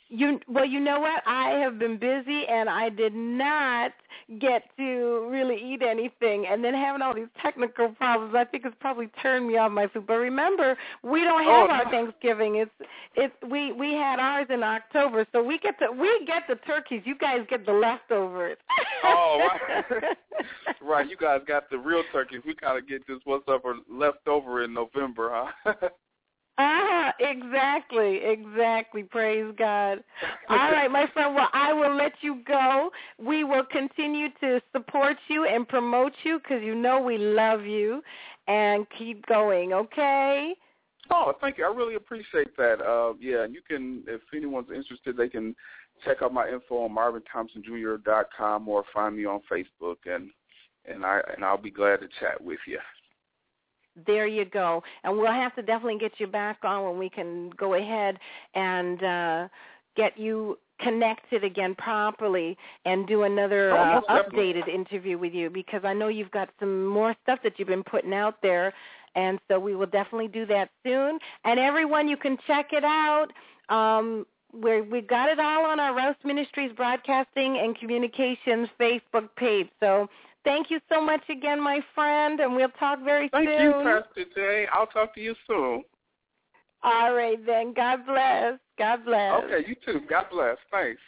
You well, you know what? I have been busy, and I did not get to really eat anything. And then having all these technical problems, I think it's probably turned me off my food. But remember, we don't have oh. our Thanksgiving. It's it's we we had ours in October, so we get the we get the turkeys. You guys get the leftovers. Oh, right. Right. You guys got the real turkeys. We gotta get just what's up or left over in November, huh? Ah, exactly, exactly. Praise God. All right, my friend, well, I will let you go. We will continue to support you and promote you because you know we love you, and keep going, okay? Oh, thank you. I really appreciate that. Uh, yeah, and you can, if anyone's interested, they can check out my info on marvin thompson junior dot com or find me on Facebook, and, and, I, and I'll be glad to chat with you. There you go. And we'll have to definitely get you back on when we can go ahead and uh, get you connected again properly and do another uh, updated interview with you, because I know you've got some more stuff that you've been putting out there, and so we will definitely do that soon. And everyone, you can check it out. Um, we're, we've got it all on our Rouse Ministries Broadcasting and Communications Facebook page. So thank you so much again, my friend, and we'll talk very Thank soon. Thank you, Pastor Jay. I'll talk to you soon. All right, then. God bless. God bless. Okay, you too. God bless. Thanks.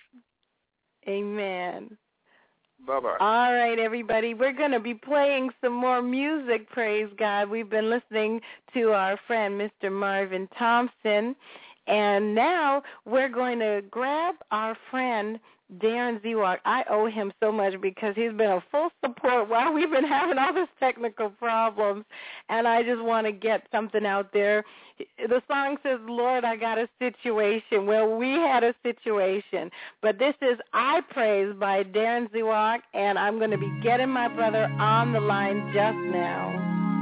Amen. Bye-bye. All right, everybody. We're going to be playing some more music, praise God. We've been listening to our friend, Mister Marvin Thompson, and now we're going to grab our friend, Darren Zewak. I owe him so much because he's been a full support while we've been having all these technical problems, and I just want to get something out there. The song says, Lord, I got a situation. Well, we had a situation, but this is I Praise by Darren Zewak, and I'm going to be getting my brother on the line just now.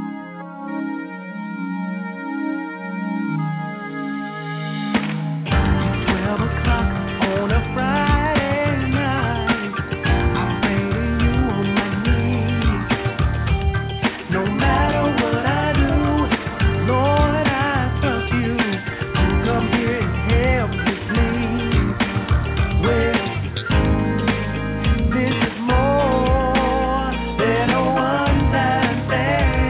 twelve o'clock on a Friday. This is more than a one-time thing.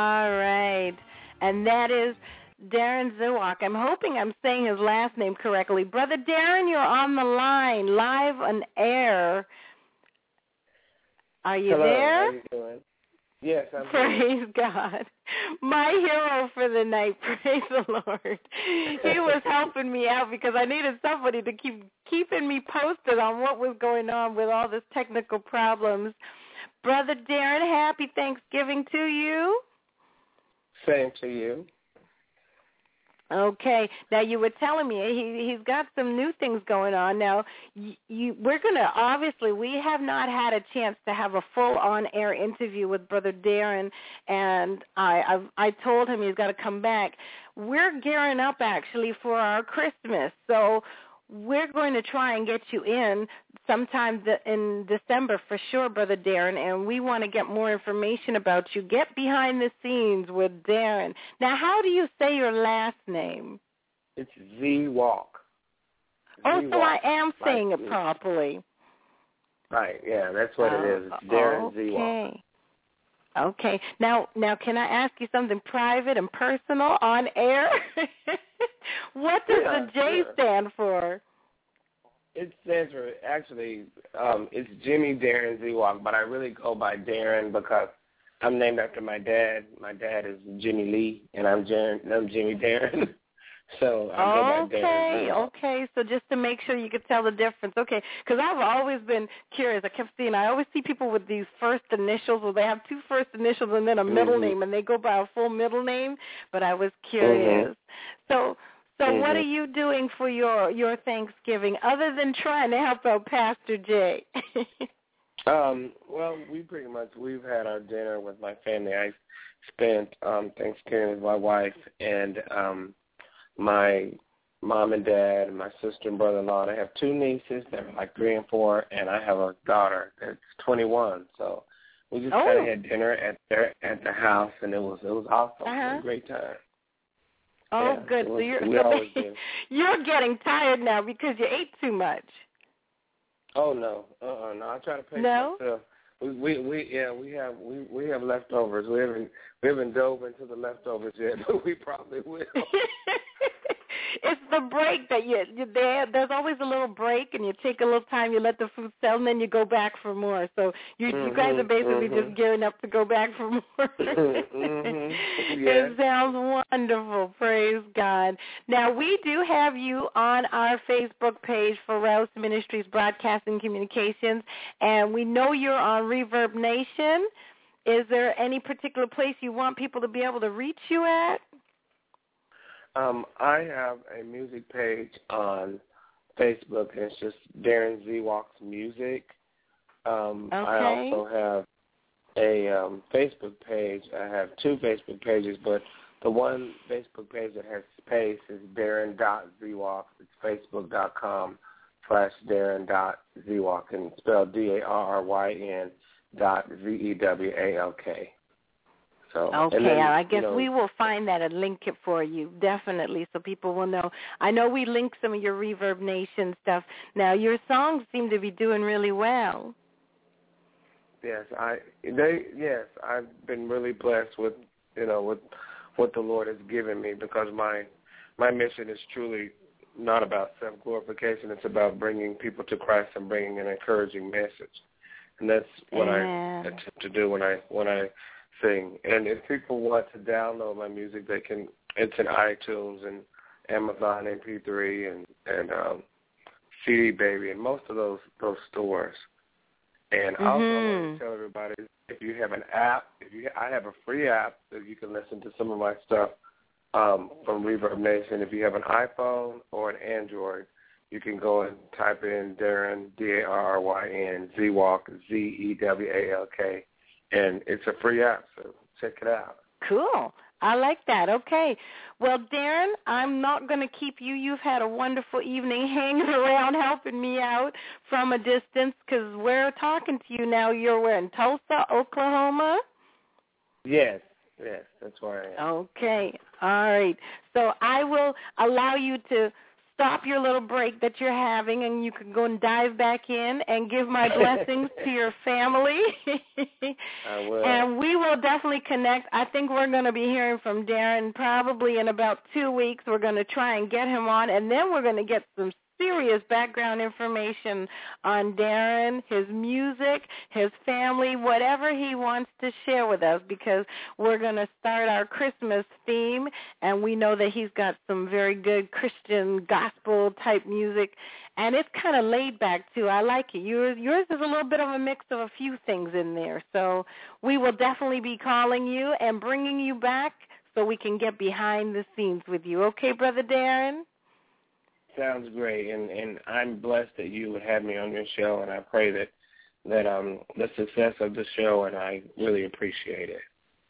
All right. And that is Darren Ziwak. I'm hoping I'm saying his last name correctly. Brother Darren, you're on the line, live on air. Are you Hello, there? How you doing? Yes, I'm Praise here. God. My hero for the night. Praise the Lord. He was helping me out because I needed somebody to keep keeping me posted on what was going on with all this technical problems. Brother Darren, happy Thanksgiving to you. Same to you. Okay. Now, you were telling me he, he's got some new things going on. Now, you, you, we're going to, obviously, we have not had a chance to have a full on-air interview with Brother Darren, and I, I've, I told him he's got to come back. We're gearing up, actually, for our Christmas, so we're going to try and get you in sometime in December for sure, Brother Darren, and we want to get more information about you. Get behind the scenes with Darren. Now, how do you say your last name? It's Z-Walk. Oh, so I am saying like it properly. Right, yeah, that's what uh, it is. It's Darren okay. Z-Walk. Okay. Now, now, can I ask you something private and personal on air? What does yeah, the J sure. stand for? It stands for, actually, um, it's Jimmy Darren Z-Walk, but I really go by Darren because I'm named after my dad. My dad is Jimmy Lee, and I'm, Jan- I'm Jimmy Darren. So I go by Darren Okay, Z-Walk. okay. So just to make sure you could tell the difference. Okay, because I've always been curious. I kept seeing, I always see people with these first initials where they have two first initials and then a middle mm-hmm. name, and they go by a full middle name, but I was curious. Mm-hmm. So so mm-hmm. what are you doing for your, your Thanksgiving other than trying to help out Pastor Jay? um, well, we pretty much, we've had our dinner with my family. I spent um, Thanksgiving with my wife and um, my mom and dad and my sister and brother-in-law. I have two nieces that are like three and four, and I have a daughter that's twenty-one. So we just oh. kind of had dinner at their at the house, and it was it was awesome. Uh-huh. It was a great time. Oh, yeah, good. Was, so you're we so always they, do. you're getting tired now because you ate too much. Oh no, uh, uh no. I try to pace no? myself. We, we we yeah we have we we have leftovers. We haven't we haven't dove into the leftovers yet, but we probably will. It's the break that you, you there. There's always a little break, and you take a little time. You let the food settle, and then you go back for more. So you, mm-hmm, you guys are basically mm-hmm. just gearing up to go back for more. mm-hmm. yeah. It sounds wonderful. Praise God. Now we do have you on our Facebook page for Rouse Ministries Broadcasting Communications, and we know you're on Reverb Nation. Is there any particular place you want people to be able to reach you at? Um, I have a music page on Facebook, and it's just Darren Z-Walks Music. Um, okay. I also have a um, Facebook page. I have two Facebook pages, but the one Facebook page that has space is Darren dot Z Walk. It's facebook.com slash Darren dot Z Walk, and it's spelled D A R R Y N dot Z E W A L K. So, okay, then, I guess you know, we will find that and link it for you, definitely, so people will know. I know we linked some of your Reverb Nation stuff. Now, your songs seem to be doing really well. Yes, I they yes, I've been really blessed with you know with what the Lord has given me, because my my mission is truly not about self glorification. It's about bringing people to Christ and bringing an encouraging message, and that's what Amen. I attempt to do when I when I sing. And if people want to download my music, they can. It's in iTunes and Amazon M P three and and um, C D Baby and most of those those stores. And also, mm-hmm. I want to tell everybody, if you have an app, if you, I have a free app that you can listen to some of my stuff um, from Reverb Nation. If you have an iPhone or an Android, you can go and type in Darren, D A R R Y N, Z-Walk, Z E W A L K, and it's a free app, so check it out. Cool. I like that. Okay. Well, Darren, I'm not going to keep you. You've had a wonderful evening hanging around helping me out from a distance, because we're talking to you now. You're where, in Tulsa, Oklahoma? Yes, yes, that's where I am. Okay. All right. So I will allow you to stop your little break that you're having, and you can go and dive back in and give my blessings to your family. I will. And we will definitely connect. I think we're going to be hearing from Darren probably in about two weeks. We're going to try and get him on, and then we're going to get some serious background information on Darren, his music, his family, whatever he wants to share with us, because we're going to start our Christmas theme, and we know that he's got some very good Christian gospel-type music, and it's kind of laid back, too. I like it. Yours, yours is a little bit of a mix of a few things in there, so we will definitely be calling you and bringing you back so we can get behind the scenes with you. Okay, Brother Darren? Sounds great, and, and I'm blessed that you would have me on your show, and I pray that that um the success of the show, and I really appreciate it.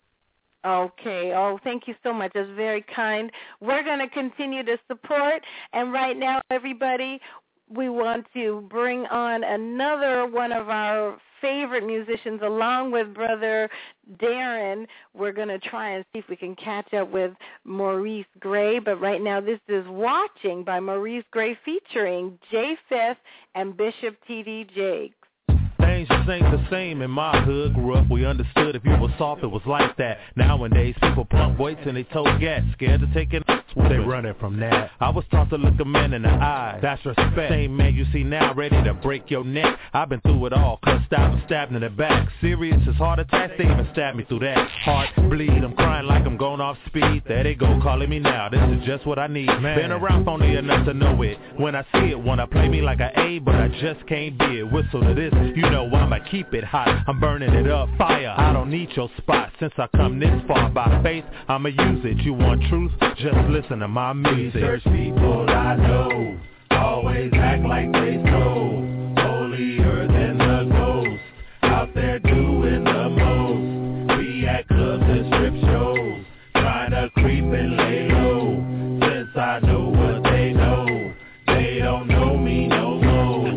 Okay. Oh, thank you so much. That's very kind. We're going to continue to support, and right now, everybody, we want to bring on another one of our favorite musicians along with Brother Darren. We're going to try and see if we can catch up with Maurice Gray, but right now this is Watching by Maurice Gray featuring Jay Fifth and Bishop T D Jakes. Things just ain't the same in my hood. Grew up, we understood if you were soft, it was like that. Nowadays, people pump weights and they tote gas. Scared to take it, they running from that. I was taught to look a man in the eye. That's respect. Same man you see now, ready to break your neck. I've been through it all, cussed out and stabbed in the back. Serious as heart attacks, they even stabbed me through that. Heart bleed, I'm crying like I'm going off speed. There they go, calling me now. This is just what I need. Man. Been around phony enough to know it. When I see it, wanna play me like an A, but I just can't be it. Whistle to this, you know I'ma keep it hot. I'm burning it up, fire. I don't need your spot. Since I come this far by faith, I'ma use it. You want truth? Just listen to my music. Research people I know always act like they know, holier than the ghost, out there doing the most. We at clubs and strip shows, trying to creep and lay low. Since I know what they know, they don't know me no more.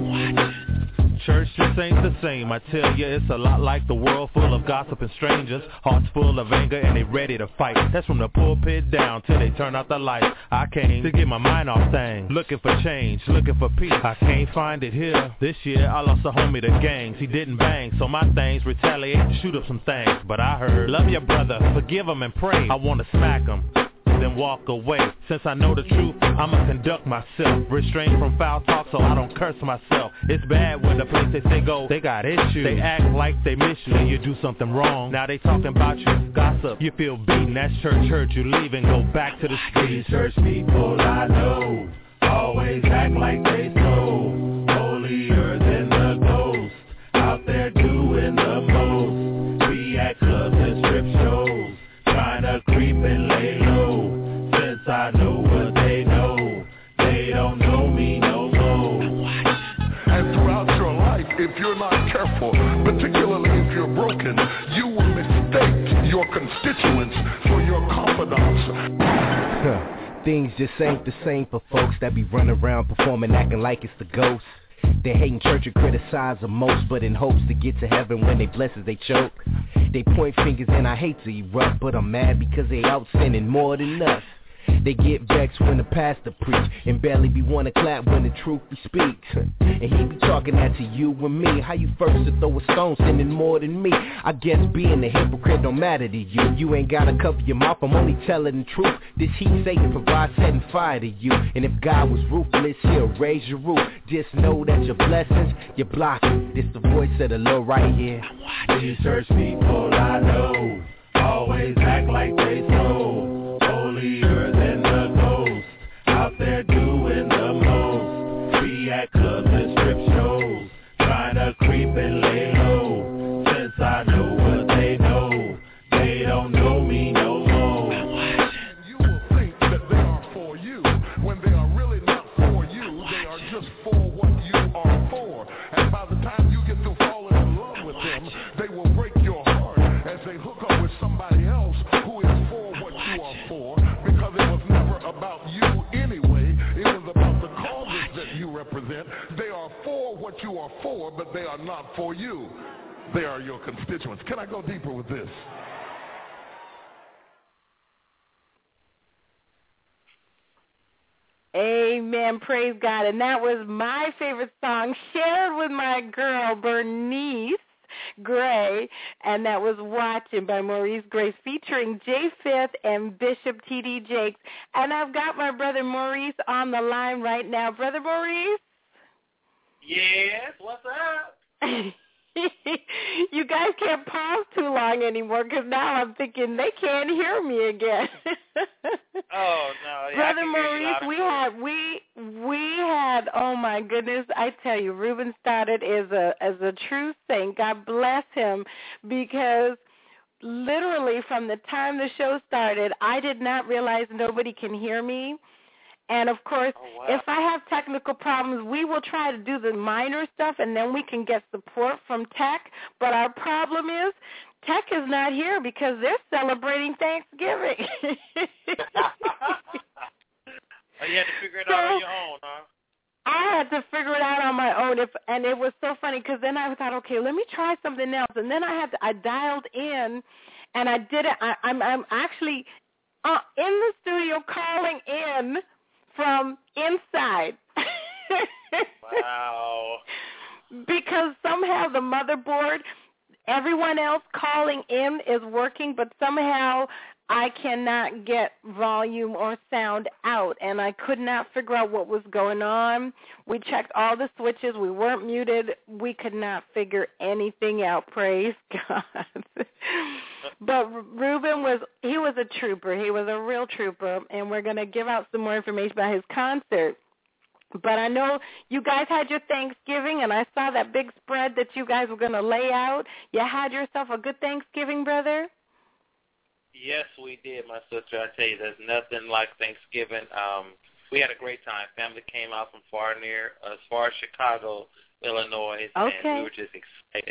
Church just ain't the same, I tell you, it's a lot like the world full of gossip and strangers. Hearts full of anger and they ready to fight. That's from the pulpit down till they turn out the lights. I came to get my mind off things, looking for change, looking for peace. I can't find it here. This year I lost a homie to gangs. He didn't bang, so my things retaliate and shoot up some things. But I heard, love your brother, forgive him and pray. I wanna smack him, then walk away. Since I know the truth, I'ma conduct myself, restrain from foul talk so I don't curse myself. It's bad when the place they say go, they got issues. They act like they miss you and you do something wrong. Now they talking about you, gossip, you feel beaten. That's church hurt, you leave and go back to the streets. Church people I know always act like they so, holier than the ghost, out there doing the most. We at clubs and strip shows, trying to creep and lay low. Since I know what they know, they don't know me no more. And throughout your life, if you're not careful, particularly if you're broken, you will mistake your constituents for your confidants. Things just ain't the same for folks that be running around performing, acting like it's the ghost. They hate in church and criticize the most, but in hopes to get to heaven when they blessings they choke. They point fingers and I hate to erupt, but I'm mad because they out sinning more than us. They get vexed when the pastor preach and barely be wanna clap when the truth he speaks. And he be talking that to you and me. How you first to throw a stone sinning more than me? I guess being a hypocrite don't matter to you. You ain't gotta cover your mouth, I'm only telling the truth. This heat Satan provides setting fire to you. And if God was ruthless, he'll raise your roof. Just know that your blessings, you're blocking. It's the voice of the Lord right here. These church people I know always act like they so, holier than the ghost, out there doing the most. We at clubs and strip shows, trying to creep and lay low. Since I know what they know, they don't know me no more. You will think that they are for you, when they are really not for you. They are just for what you are for. And by the time you get to falling in love with them, they will break your heart as they hook up with somebody else who is for what you are for, because it was never about you anyway. It was about the causes that you represent. They are for what you are for, but they are not for you. They are your constituents. Can I go deeper with this? Amen. Praise God. And that was my favorite song, shared with my girl, Bernice Gray, and that was Watching by Maurice Grace, featuring Jay Fifth and Bishop T D Jakes. And I've got my brother Maurice on the line right now. Brother Maurice? Yes, what's up? You guys can't pause too long anymore because now I'm thinking they can't hear me again. Oh no, yeah, Brother Maurice, we had we we had oh my goodness, I tell you, Ruben started as a as a true saint. God bless him, because literally from the time the show started, I did not realize nobody can hear me. And, of course, oh, wow. if I have technical problems, we will try to do the minor stuff, and then we can get support from tech. But our problem is tech is not here because they're celebrating Thanksgiving. Oh, you had to figure it so, out on your own, huh? I had to figure it out on my own, if, and it was so funny because then I thought, okay, let me try something else. And then I had to, I dialed in, and I did it. I, I'm, I'm actually uh, in the studio calling in from inside. Wow. Because somehow the motherboard, everyone else calling in is working, but somehow I cannot get volume or sound out, and I could not figure out what was going on. We checked all the switches. We weren't muted. We could not figure anything out. Praise God. But Ruben was, he was a trooper. He was a real trooper, and we're going to give out some more information about his concert. But I know you guys had your Thanksgiving, and I saw that big spread that you guys were going to lay out. You had yourself a good Thanksgiving, brother? Yes, we did, my sister. I tell you, there's nothing like Thanksgiving. Um, we had a great time. Family came out from far near, as far as Chicago, Illinois, okay. and we were just excited.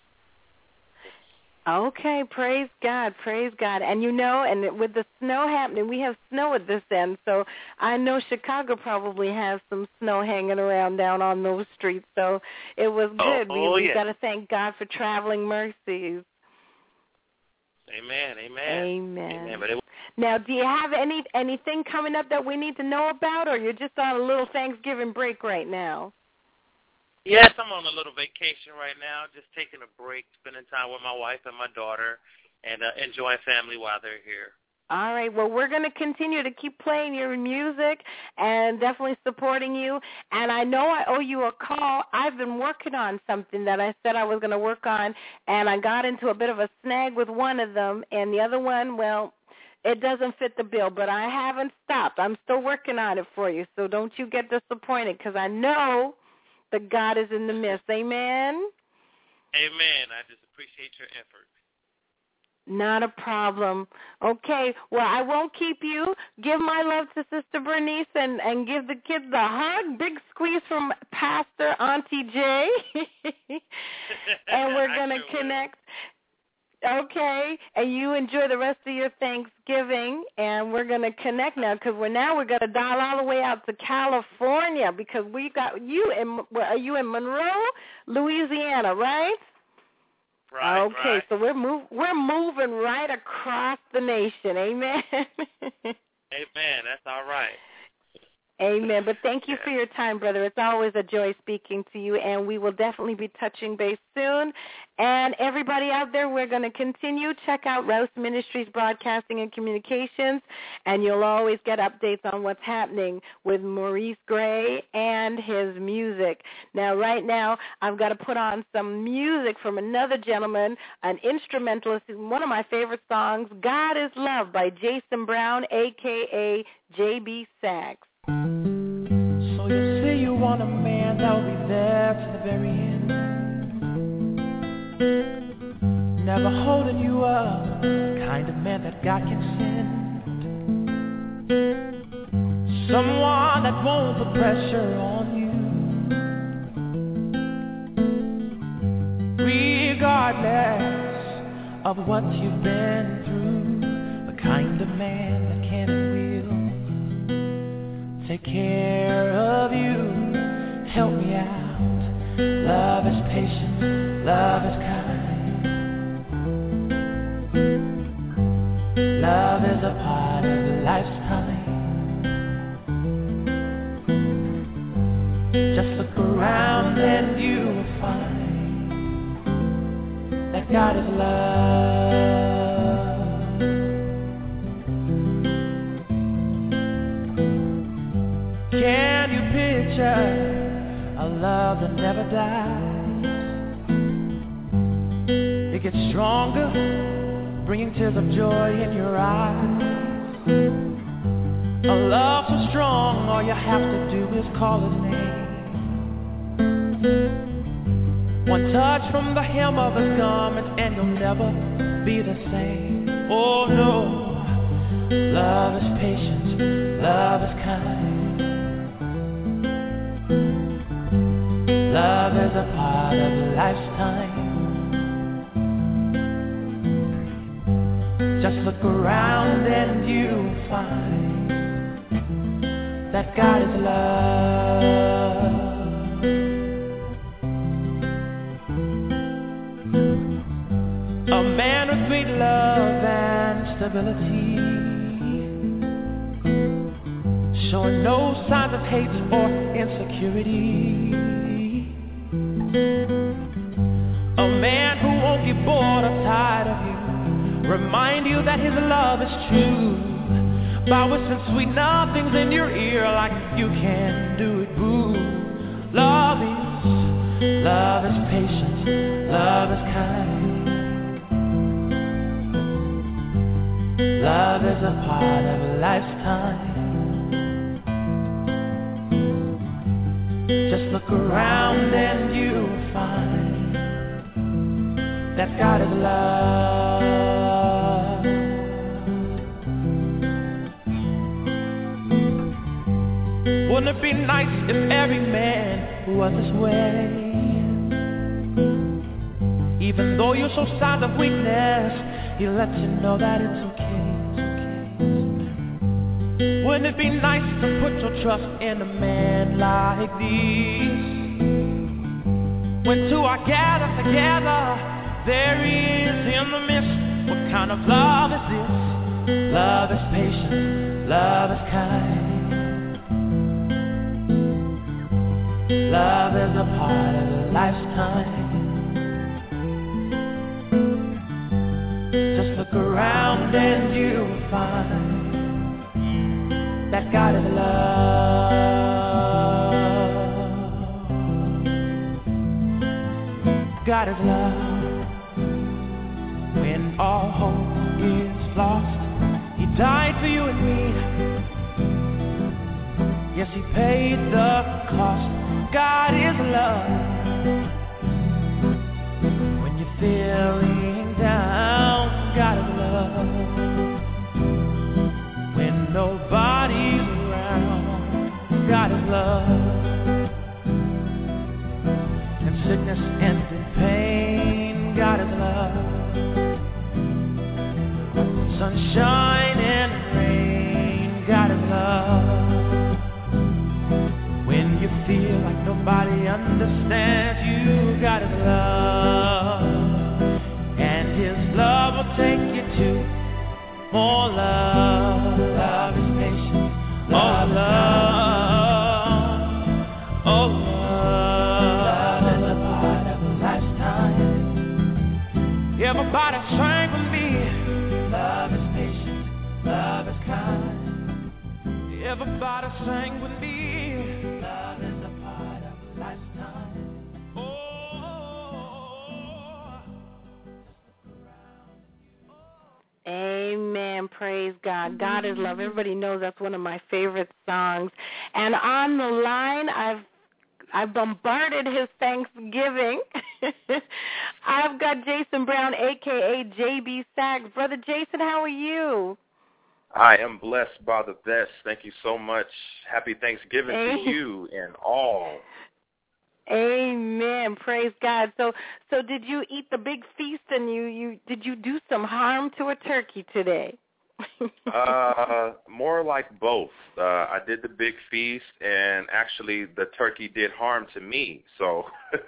Okay, praise God, praise God. And you know, and with the snow happening, we have snow at this end, so I know Chicago probably has some snow hanging around down on those streets, so it was good. Oh, oh, we we yeah. got to thank God for traveling mercies. Amen, amen. Amen. Amen. But it was- now, do you have any anything coming up that we need to know about, or you're just on a little Thanksgiving break right now? Yes, I'm on a little vacation right now, just taking a break, spending time with my wife and my daughter, and uh, enjoying family while they're here. All right. Well, we're going to continue to keep playing your music and definitely supporting you. And I know I owe you a call. I've been working on something that I said I was going to work on, and I got into a bit of a snag with one of them, and the other one, well, it doesn't fit the bill, but I haven't stopped. I'm still working on it for you, so don't you get disappointed, because I know that God is in the midst. Amen? Amen. I just appreciate your effort. Not a problem. Okay, well, I won't keep you. Give my love to Sister Bernice and, and give the kids a hug. Big squeeze from Pastor Auntie J. And we're going to sure connect. Will. Okay, and you enjoy the rest of your Thanksgiving, and we're going to connect now because we're now we're going to dial all the way out to California because we got you in. Are you in Monroe, Louisiana, right? Right. Okay, right. so we're move we're moving right across the nation. Amen. Amen. That's all right. Amen. But thank you for your time, brother. It's always a joy speaking to you, and we will definitely be touching base soon. And everybody out there, we're going to continue. Check out Rouse Ministries Broadcasting and Communications, and you'll always get updates on what's happening with Maurice Gray and his music. Now, right now, I've got to put on some music from another gentleman, an instrumentalist, one of my favorite songs, God is Love by Jason Brown, a k a. J B. Sax. So you say you want a man that'll be there to the very end, never holding you up, the kind of man that God can send, someone that won't put pressure on you, regardless of what you've been through, the kind of man that can and will take care of you, help me out. Love is patient, love is kind. Love is a part of a lifetime. God is love. Can you picture a love that never dies? It gets stronger, bringing tears of joy in your eyes. A love so strong, all you have to do is call his name. One touch from the hem of his garment and you'll never be the same. Oh no, love is patient, love is kind. Love is a part of a lifetime. Just look around and you'll find that God is love. A man with great love and stability, showing no signs of hate or insecurity. A man who won't get bored or tired of you, remind you that his love is true, by whispering sweet nothings in your ear like you can do it, boo. Love is, love is patient, love is kind. Love is a part of a lifetime. Just look around and you'll find that God is love. Wouldn't it be nice if every man was this way? Even though you show signs of weakness, he lets you know that it's okay. Wouldn't it be nice to put your trust in a man like this? When two are gathered together, there he is in the midst. What kind of love is this? Love is patient, love is kind. Love is a part of a lifetime. Just look around and you'll find that God is love. God is love. When all hope is lost, he died for you and me. Yes, he paid the cost. God is love. When you're feeling down, God is love. When nobody's around, God is love. In sickness and in pain, God is love. Sunshine and rain, God is love. When you feel like nobody understands you, God is love. And his love will take you to more love. Love is patient. Love, oh, love. Oh, love. Love is a part of a lifetime. Everybody sang with me. Love is patient. Love is kind. Everybody sang with me. Love is a part of a lifetime. Oh. Amen. Praise God. God is love. Everybody knows that's one of my favorite songs. And on the line, I've I've bombarded his Thanksgiving. I've got Jason Brown, a k a. J B Sachs. Brother Jason, how are you? I am blessed by the best. Thank you so much. Happy Thanksgiving Amen. to you and all. Amen. Praise God. So, so did you eat the big feast, and you, you did you do some harm to a turkey today? uh, more like both. Uh, I did the big feast, and actually the turkey did harm to me. So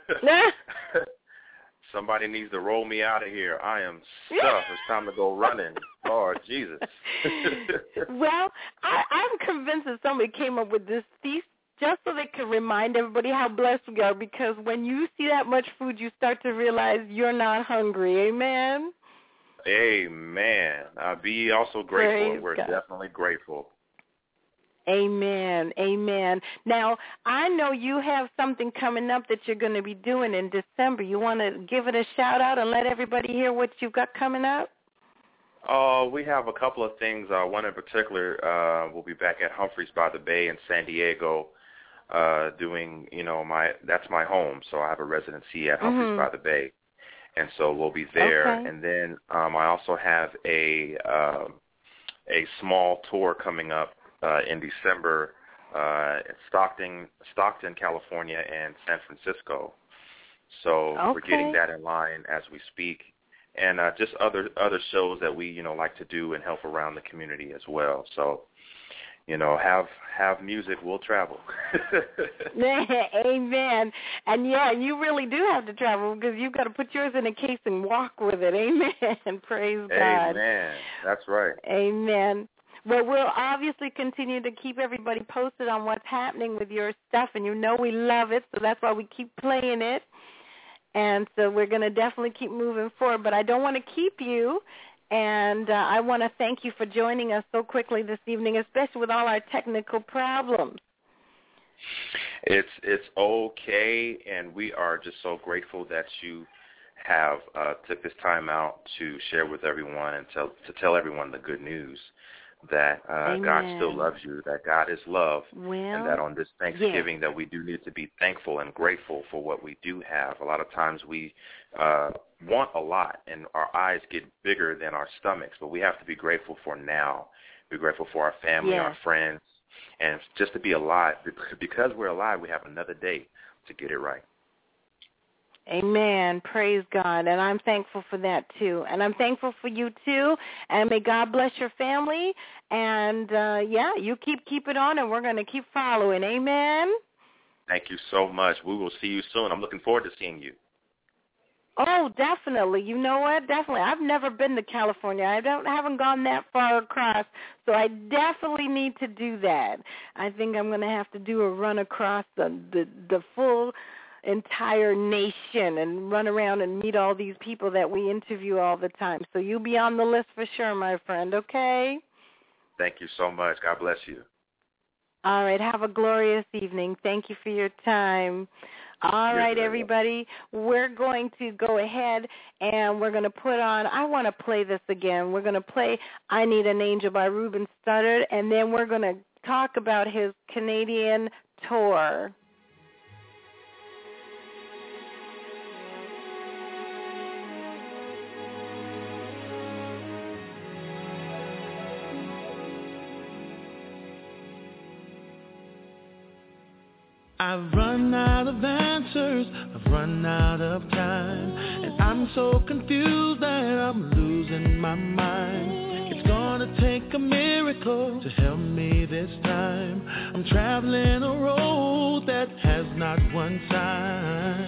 somebody needs to roll me out of here. I am stuffed. It's time to go running. Lord Jesus. Well, I, I'm convinced that somebody came up with this feast just so they can remind everybody how blessed we are, because when you see that much food, you start to realize you're not hungry. Amen? Amen. Uh, be also grateful. Praise We're God. definitely grateful. Amen. Amen. Now, I know you have something coming up that you're going to be doing in December. You want to give it a shout-out and let everybody hear what you've got coming up? Uh, we have a couple of things. Uh, one in particular, uh, we'll be back at Humphreys by the Bay in San Diego uh, doing, you know, my that's my home. So I have a residency at Humphreys Mm-hmm. by the Bay. And so we'll be there. Okay. And then um, I also have a uh, a small tour coming up uh, in December uh, in Stockton, Stockton, California, and San Francisco. So Okay. we're getting that in line as we speak. And uh, just other other shows that we, you know, like to do and help around the community as well. So, you know, have have music, we'll travel. Amen. And, yeah, you really do have to travel because you've got to put yours in a case and walk with it. Amen. Praise God. Amen. That's right. Amen. Well, we'll obviously continue to keep everybody posted on what's happening with your stuff, and you know we love it, so that's why we keep playing it. And so we're going to definitely keep moving forward. But I don't want to keep you, and uh, I want to thank you for joining us so quickly this evening, especially with all our technical problems. It's it's okay, and we are just so grateful that you have uh, took this time out to share with everyone and tell to tell everyone the good news that uh, God still loves you, that God is love, well, and that on this Thanksgiving yeah. that we do need to be thankful and grateful for what we do have. A lot of times we uh, want a lot, and our eyes get bigger than our stomachs, but we have to be grateful for now. Be grateful for our family, yeah. our friends, and just to be alive. Because we're alive, we have another day to get it right. Amen. Praise God. And I'm thankful for that, too. And I'm thankful for you, too. And may God bless your family. And, uh, yeah, you keep keep it on, and we're going to keep following. Amen. Thank you so much. We will see you soon. I'm looking forward to seeing you. Oh, definitely. You know what? Definitely. I've never been to California. I don't haven't gone that far across, so I definitely need to do that. I think I'm going to have to do a run across the the, the full entire nation and run around and meet all these people that we interview all the time. So you'll be on the list for sure, my friend, okay? Thank you so much. God bless you. All right. Have a glorious evening. Thank you for your time. All You're right, everybody. We're going to go ahead and we're going to put on, I want to play this again. We're going to play I Need an Angel by Ruben Studdard, and then we're going to talk about his Canadian tour. I've run out of answers, I've run out of time, and I'm so confused that I'm losing my mind. It's gonna take a miracle to help me this time. I'm traveling a road that has not one sign.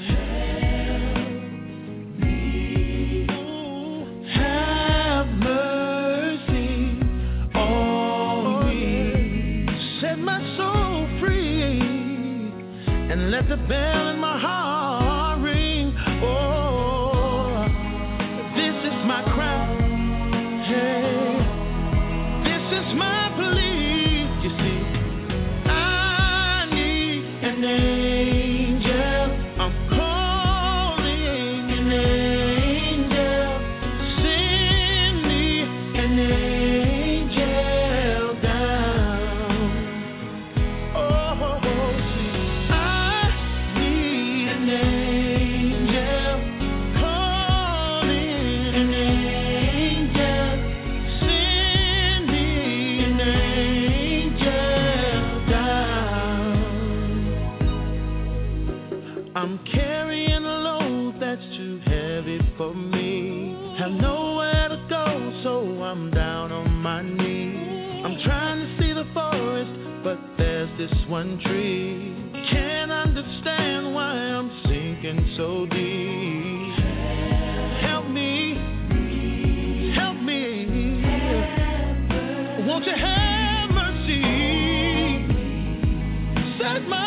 Help me, have mercy on me, set my soul free, and let the bell in my heart ring. Oh, this is my cry. Hey, this is my plea. You see, I need an angel. I'm calling an angel. Send me an angel down. Oh, I'm carrying a load that's too heavy for me. Have nowhere to go, so I'm down on my knees. I'm trying to see the forest, but there's this one tree. Can't understand why I'm sinking so deep. Help me, help me. Won't you have mercy? Set my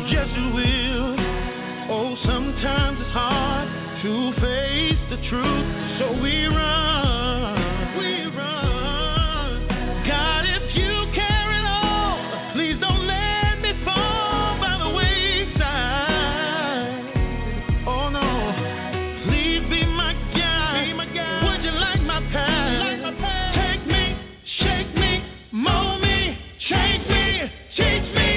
Yes, you will. Oh, sometimes it's hard to face the truth, so we run, we run. God, if you carry it all, please don't let me fall by the wayside. Oh no, please be my guide. Be my guide. Would you like my path? Like my path? Take me, shake me, mold me, change me, teach me.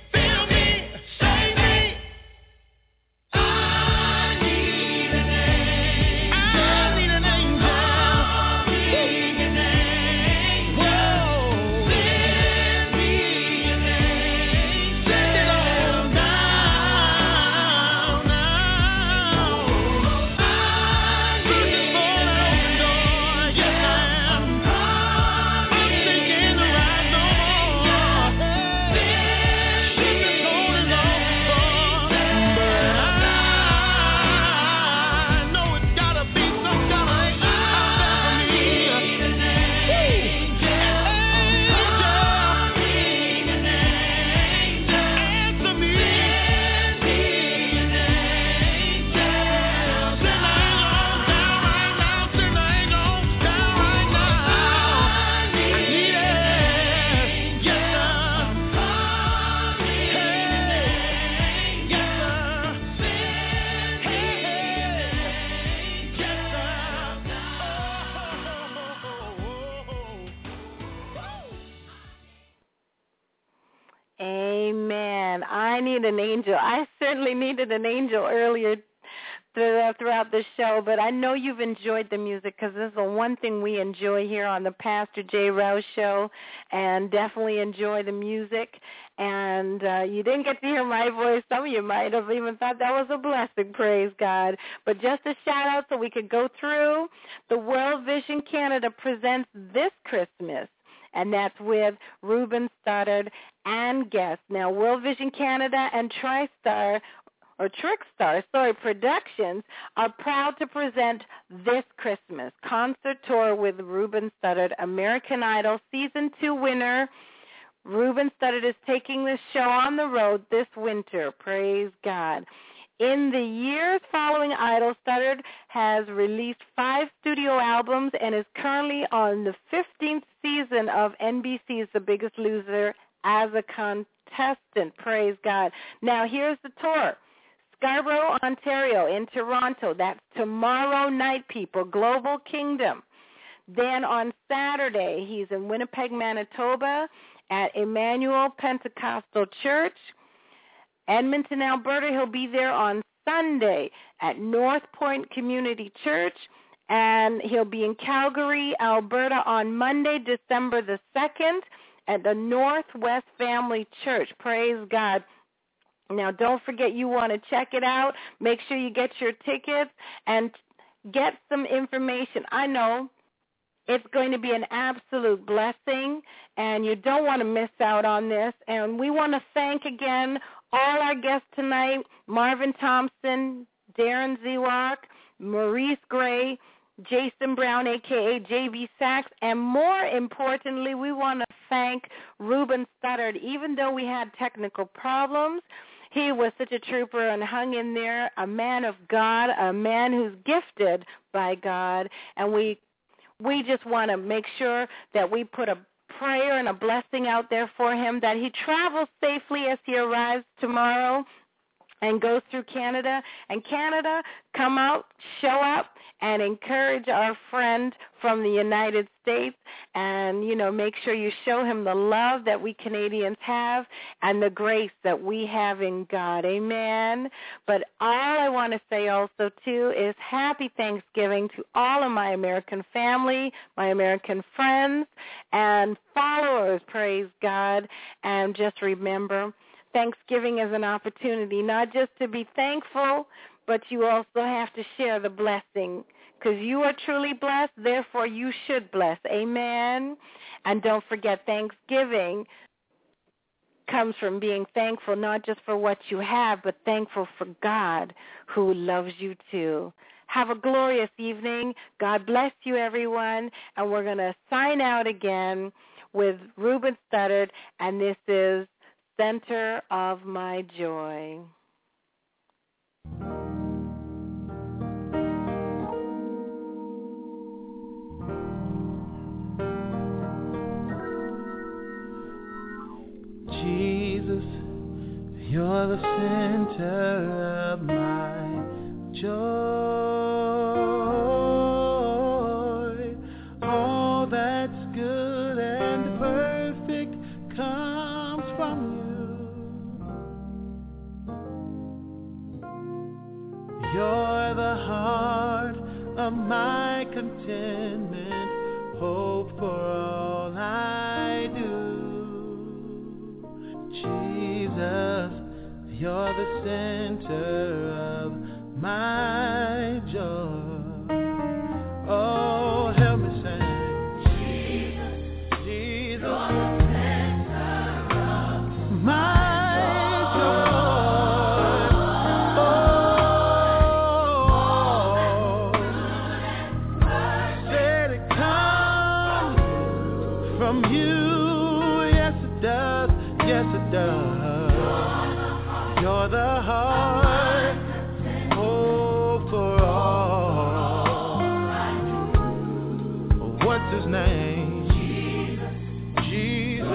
An angel. I certainly needed an angel earlier throughout the show, but I know you've enjoyed the music because this is the one thing we enjoy here on the Pastor J. Rouse Show, and definitely enjoy the music. And uh, you didn't get to hear my voice. Some of you might have even thought that was a blessing, praise God. But just a shout-out so we could go through. The World Vision Canada presents this Christmas, and that's with Ruben Studdard and guests. Now, World Vision Canada and TriStar, or Trickstar, sorry, Productions are proud to present this Christmas concert tour with Ruben Studdard, American Idol Season two winner. Ruben Studdard is taking this show on the road this winter. Praise God. In the years following Idol, Studdard has released five studio albums and is currently on the fifteenth season of N B C's The Biggest Loser as a contestant. Praise God. Now, here's the tour. Scarborough, Ontario, in Toronto. That's tomorrow night, people. Global Kingdom. Then on Saturday, he's in Winnipeg, Manitoba at Emmanuel Pentecostal Church. Edmonton, Alberta, he'll be there on Sunday at North Point Community Church. And he'll be in Calgary, Alberta on Monday, December the second at the Northwest Family Church. Praise God. Now, don't forget, you want to check it out. Make sure you get your tickets and get some information. I know it's going to be an absolute blessing, and you don't want to miss out on this. And we want to thank again all our guests tonight, Marvin Thompson, Darren Zewak, Maurice Gray, Jason Brown, a k a. J B Sachs, and more importantly, we want to thank Ruben Studdard. Even though we had technical problems, he was such a trooper and hung in there, a man of God, a man who's gifted by God, and we we just want to make sure that we put a prayer and a blessing out there for him, that he travels safely as he arrives tomorrow and goes through Canada. And Canada, come out, show up, and encourage our friend from the United States, and, you know, make sure you show him the love that we Canadians have and the grace that we have in God. Amen. But all I want to say also, too, is happy Thanksgiving to all of my American family, my American friends, and followers, praise God. And just remember, Thanksgiving is an opportunity not just to be thankful, but you also have to share the blessing, because you are truly blessed, therefore you should bless. Amen. And don't forget, Thanksgiving comes from being thankful not just for what you have, but thankful for God who loves you too. Have a glorious evening. God bless you, everyone. And we're going to sign out again with Ruben Studdard, and this is center of my joy. Jesus, you're the center of my joy. All that's good and perfect comes from you. You're the heart of my contentment, hope for all I do. Jesus, you're the center of my joy. Oh, help me sing. Jesus, Jesus, you're the center of my joy. Oh, said it comes from you. Yes, it does. Yes, it does. You're the heart, hope for all. What's his name? Jesus. Jesus.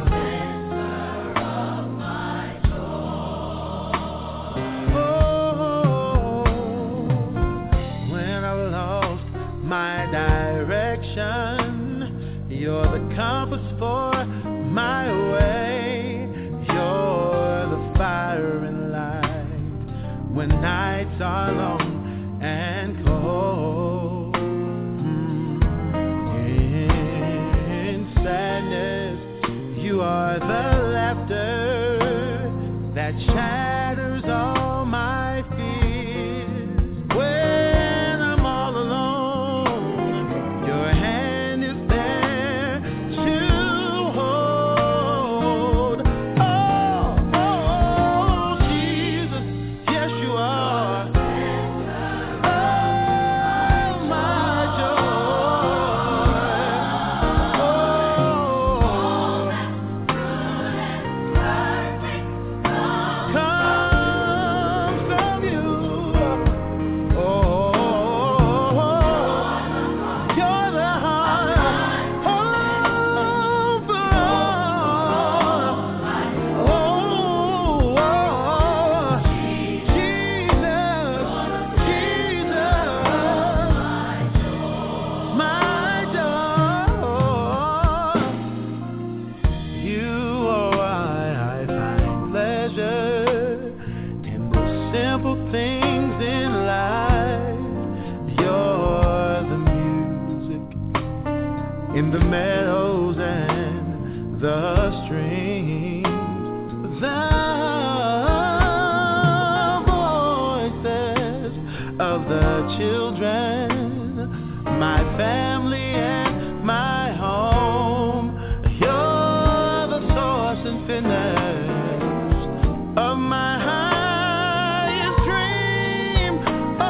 Oh, when I lost my direction, you're the compass for my way. Fire and light when nights are long and cold. In sadness, you are the laughter that shatters all my fears. When I'm all alone, your hand is there to hold. In the meadows and the streams, the voices of the children, my family and my home. You're the source and finish of my highest dream. Oh,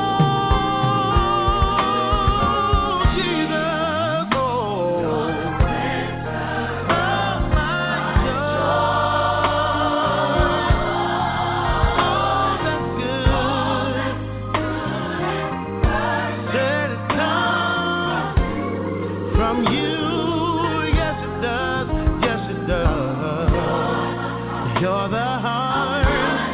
Jesus, oh, of my joy. All that's good, said it comes from you. Yes, it does. Yes, it does. You're the heart.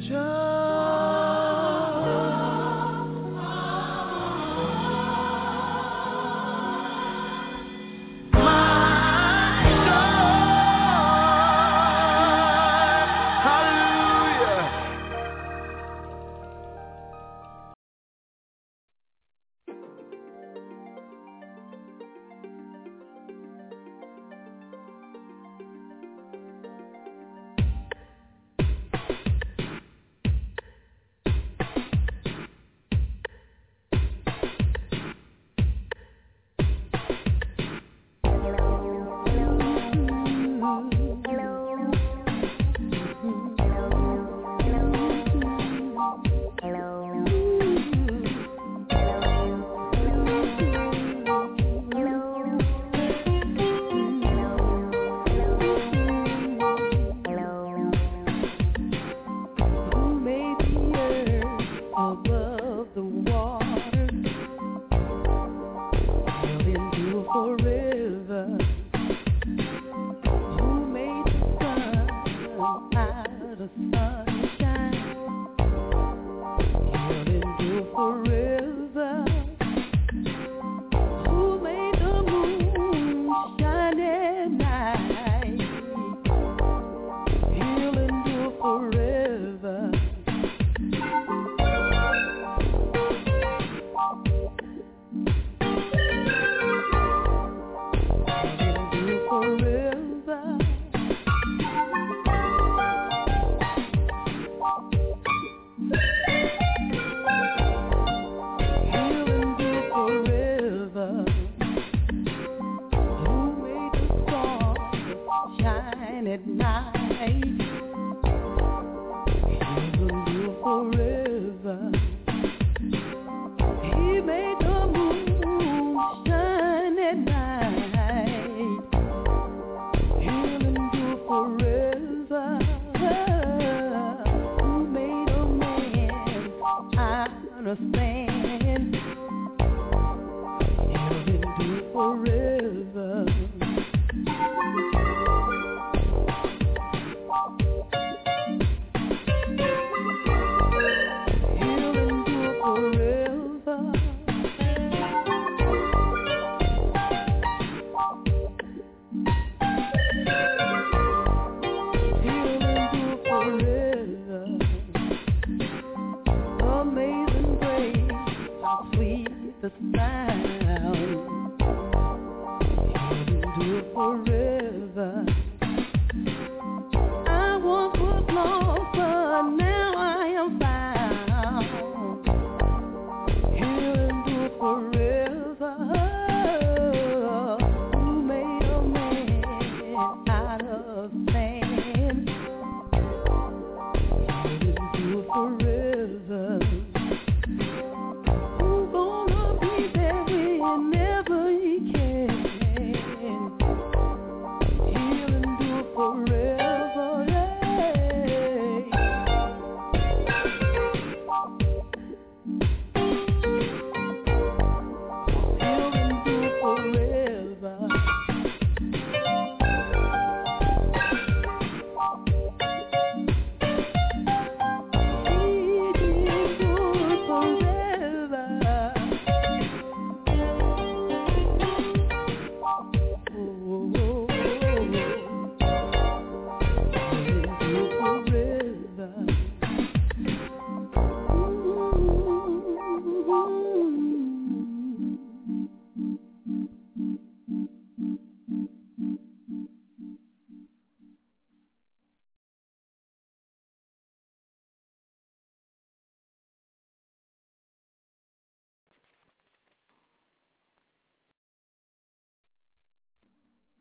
the smile.